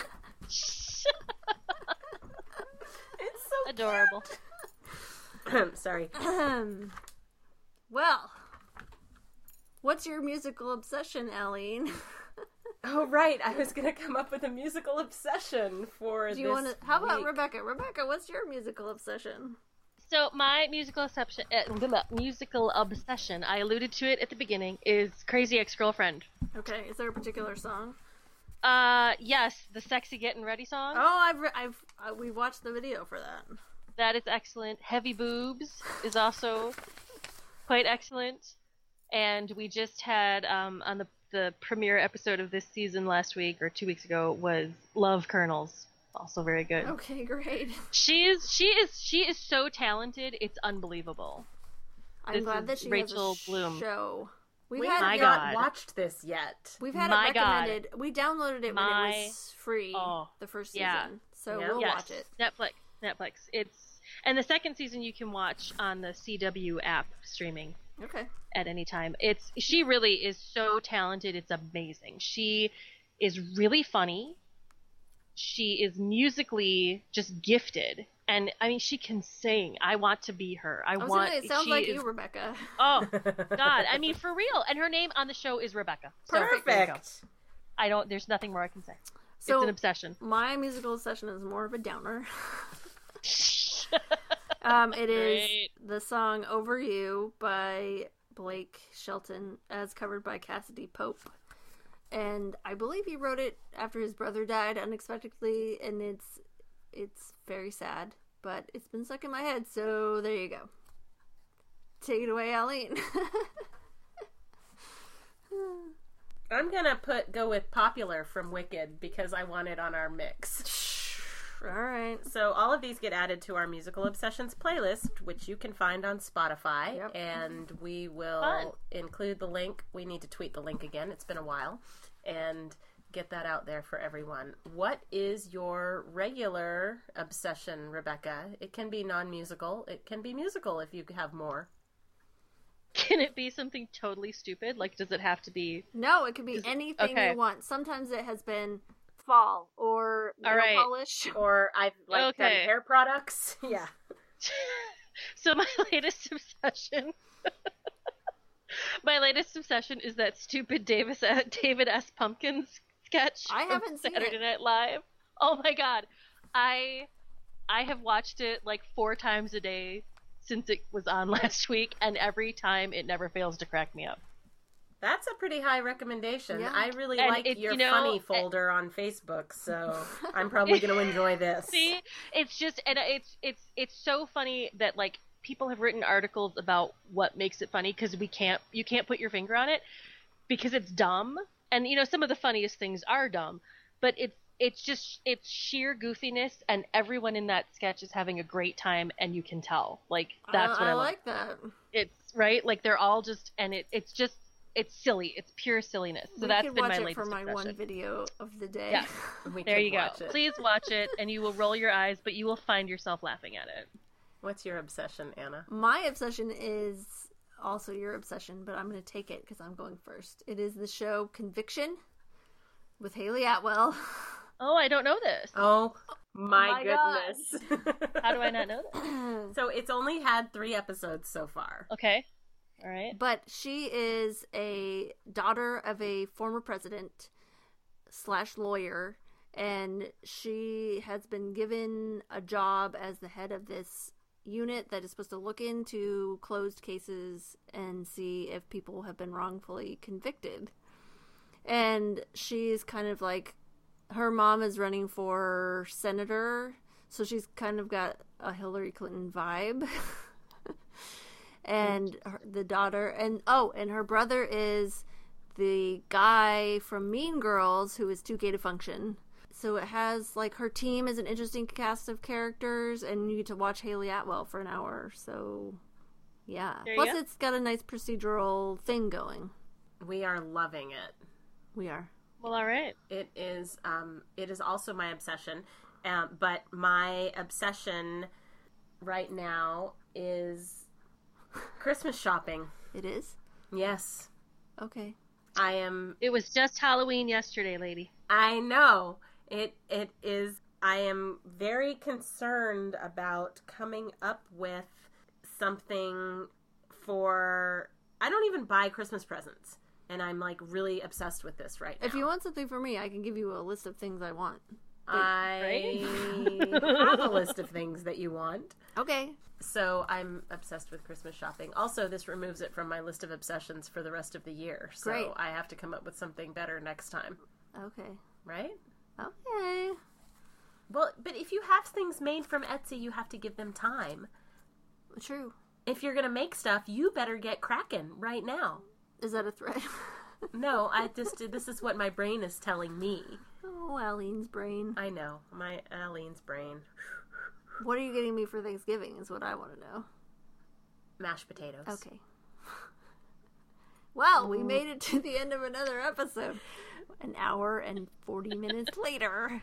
It's so Adorable. Sorry. Well, what's your musical obsession, Aline? Oh, right. I was going to come up with a musical obsession for Do you want to? How about Rebecca? Rebecca, what's your musical obsession? So my musical obsession, I alluded to it at the beginning, is Crazy Ex-Girlfriend. Okay, is there a particular song? Yes, the Sexy Getting Ready song. Oh, we watched the video for that. That is excellent. Heavy Boobs is also quite excellent. And we just had, on the premiere episode of this season last week, or 2 weeks ago, was Love Kernels. Also very good. Okay, great. She is so talented, it's unbelievable. I'm This glad is that she Rachel has a Bloom. show We've We had have My not God. watched this yet. We've had My it God. recommended. We downloaded it when it My- was free the first season. yeah. So Yeah. we'll Yes, watch it. Netflix. And the second season you can watch on the CW app streaming Okay. at any time. She really is so talented. It's amazing. She is really funny. She is musically just gifted. And I mean, she can sing. I want to be her. I was gonna say, it sounds like you, Rebecca. Oh God! I mean, for real. And her name on the show is Rebecca. So there you go. Perfect. There's nothing more I can say. So it's an obsession. my musical obsession is more of a downer. It is Great. the song "Over You" by Blake Shelton, as covered by Cassidy Pope. And I believe he wrote it after his brother died unexpectedly, and it's very sad, but it's been stuck in my head, so there you go. Take it away, Aline. I'm gonna go with Popular from Wicked because I want it on our mix. Alright. So all of these get added to our Musical Obsessions playlist, which you can find on Spotify. Yep. And we will Fun. include the link. We need to tweet the link again. It's been a while. And get that out there for everyone. What is your regular obsession, Rebecca? It can be non-musical. It can be musical if you have more. Can it be something totally stupid? Like, does it have to be? No, it could be anything okay. you want. Sometimes it has been fall or nail All right. polish. Or I've done Okay. hair products. Yeah. So my latest obsession. My latest obsession is that stupid David S. Pumpkins sketch. I from haven't seen Saturday it. Night Live. Oh my God, I have watched it like 4 times a day since it was on last week, and every time it never fails to crack me up. That's a pretty high recommendation. Yeah. I really And like it- your you know, funny folder on Facebook, so I'm probably going to enjoy this. See, it's just, and it's so funny that like people have written articles about what makes it funny because you can't put your finger on it because it's dumb, and you know some of the funniest things are dumb, but it's sheer goofiness, and everyone in that sketch is having a great time, and you can tell. Like that's what I love. like that. It's right, like they're all just, and it's silly. It's pure silliness. So We that's could been watch my it latest for my obsession. one video of the day. Yeah. We There can you go. watch it. Please watch it, and you will roll your eyes, but you will find yourself laughing at it. What's your obsession, Anna? My obsession is also your obsession, but I'm going to take it because I'm going first. It is the show Conviction with Haley Atwell. Oh, I don't know this. Oh my my God. goodness. How do I not know this? So it's only had 3 episodes so far. Okay. All right. But she is a daughter of a former president / lawyer, and she has been given a job as the head of this unit that is supposed to look into closed cases and see if people have been wrongfully convicted. And she's kind of like, her mom is running for senator, so she's kind of got a Hillary Clinton vibe. And the daughter, and her brother is the guy from Mean Girls who is too gay to function. So it has, like, her team is an interesting cast of characters, and you get to watch Haley Atwell for an hour. So, yeah. There you Plus, go. it's got a nice procedural thing going. We are loving it. We are. Well, all right. It is also my obsession. But my obsession right now is Christmas shopping. It is? Yes. Okay. It was just Halloween yesterday, lady. I know. It is. I am very concerned about coming up with something for. I don't even buy Christmas presents, and I'm like really obsessed with this right now. If you want something for me, I can give you a list of things I want. I have a list of things that you want. Okay. So I'm obsessed with Christmas shopping. Also, this removes it from my list of obsessions for the rest of the year. So Great. I have to come up with something better next time. Okay. Right? Okay. Well, but if you have things made from Etsy, you have to give them time. True. If you're going to make stuff, you better get cracking right now. Is that a threat? No, this is what my brain is telling me. Oh, Aline's brain. I know. My Aline's brain. What are you getting me for Thanksgiving is what I want to know. Mashed potatoes. Okay. Well, we made it to the end of another episode. An hour and 40 minutes later.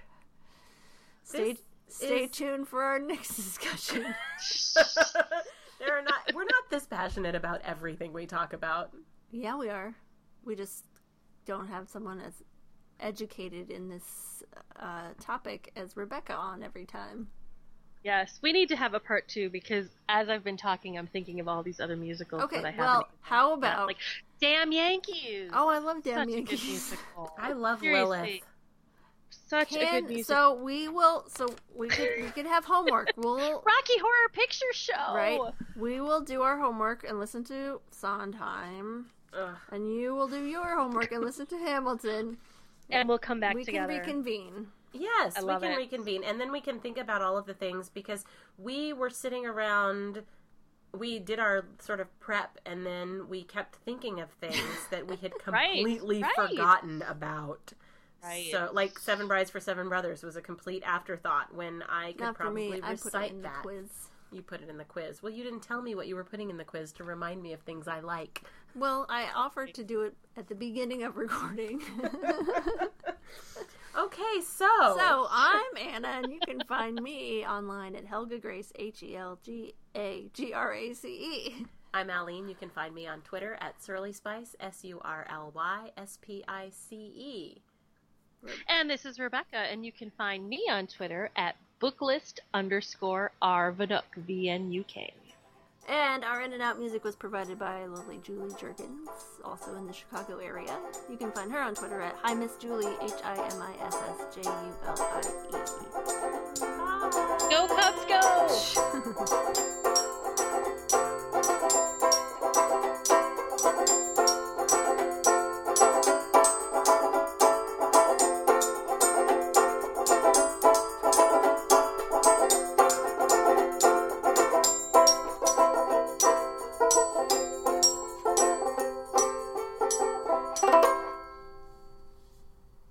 Stay tuned for our next discussion. We're not this passionate about everything we talk about. Yeah, we are. We just don't have someone as educated in this topic as Rebecca on every time. Yes, we need to have a part 2 because as I've been talking, I'm thinking of all these other musicals that I haven't. Well, how about like Damn Yankees? Oh, I love Damn Such Yankees. A good musical. I love Seriously. Lilith. Such a good musical. So we could have homework. We'll Rocky Horror Picture Show. Right. We will do our homework and listen to Sondheim. Ugh. And you will do your homework and listen to Hamilton. And we'll come back We together. can reconvene. Yes, I we love can it. reconvene. And then we can think about all of the things because we were sitting around, we did our sort of prep, and then we kept thinking of things that we had completely right. forgotten about. Right. So, like Seven Brides for Seven Brothers was a complete afterthought when I could Not for probably me. I recite put it in that. the quiz. You put it in the quiz. Well, you didn't tell me what you were putting in the quiz to remind me of things I like. Well, I offered to do it at the beginning of recording. Okay, so I'm Anna, and you can find me online at Helga Grace, HELGAGRACE. I'm Aline. You can find me on Twitter at SurlySpice, SURLYSPICE. And this is Rebecca, and you can find me on Twitter at booklist_R Vanook, VNUK. And our in and out music was provided by lovely Julie Jergens, also in the Chicago area. You can find her on Twitter at Hi Miss Julie, HIMISSJULIE.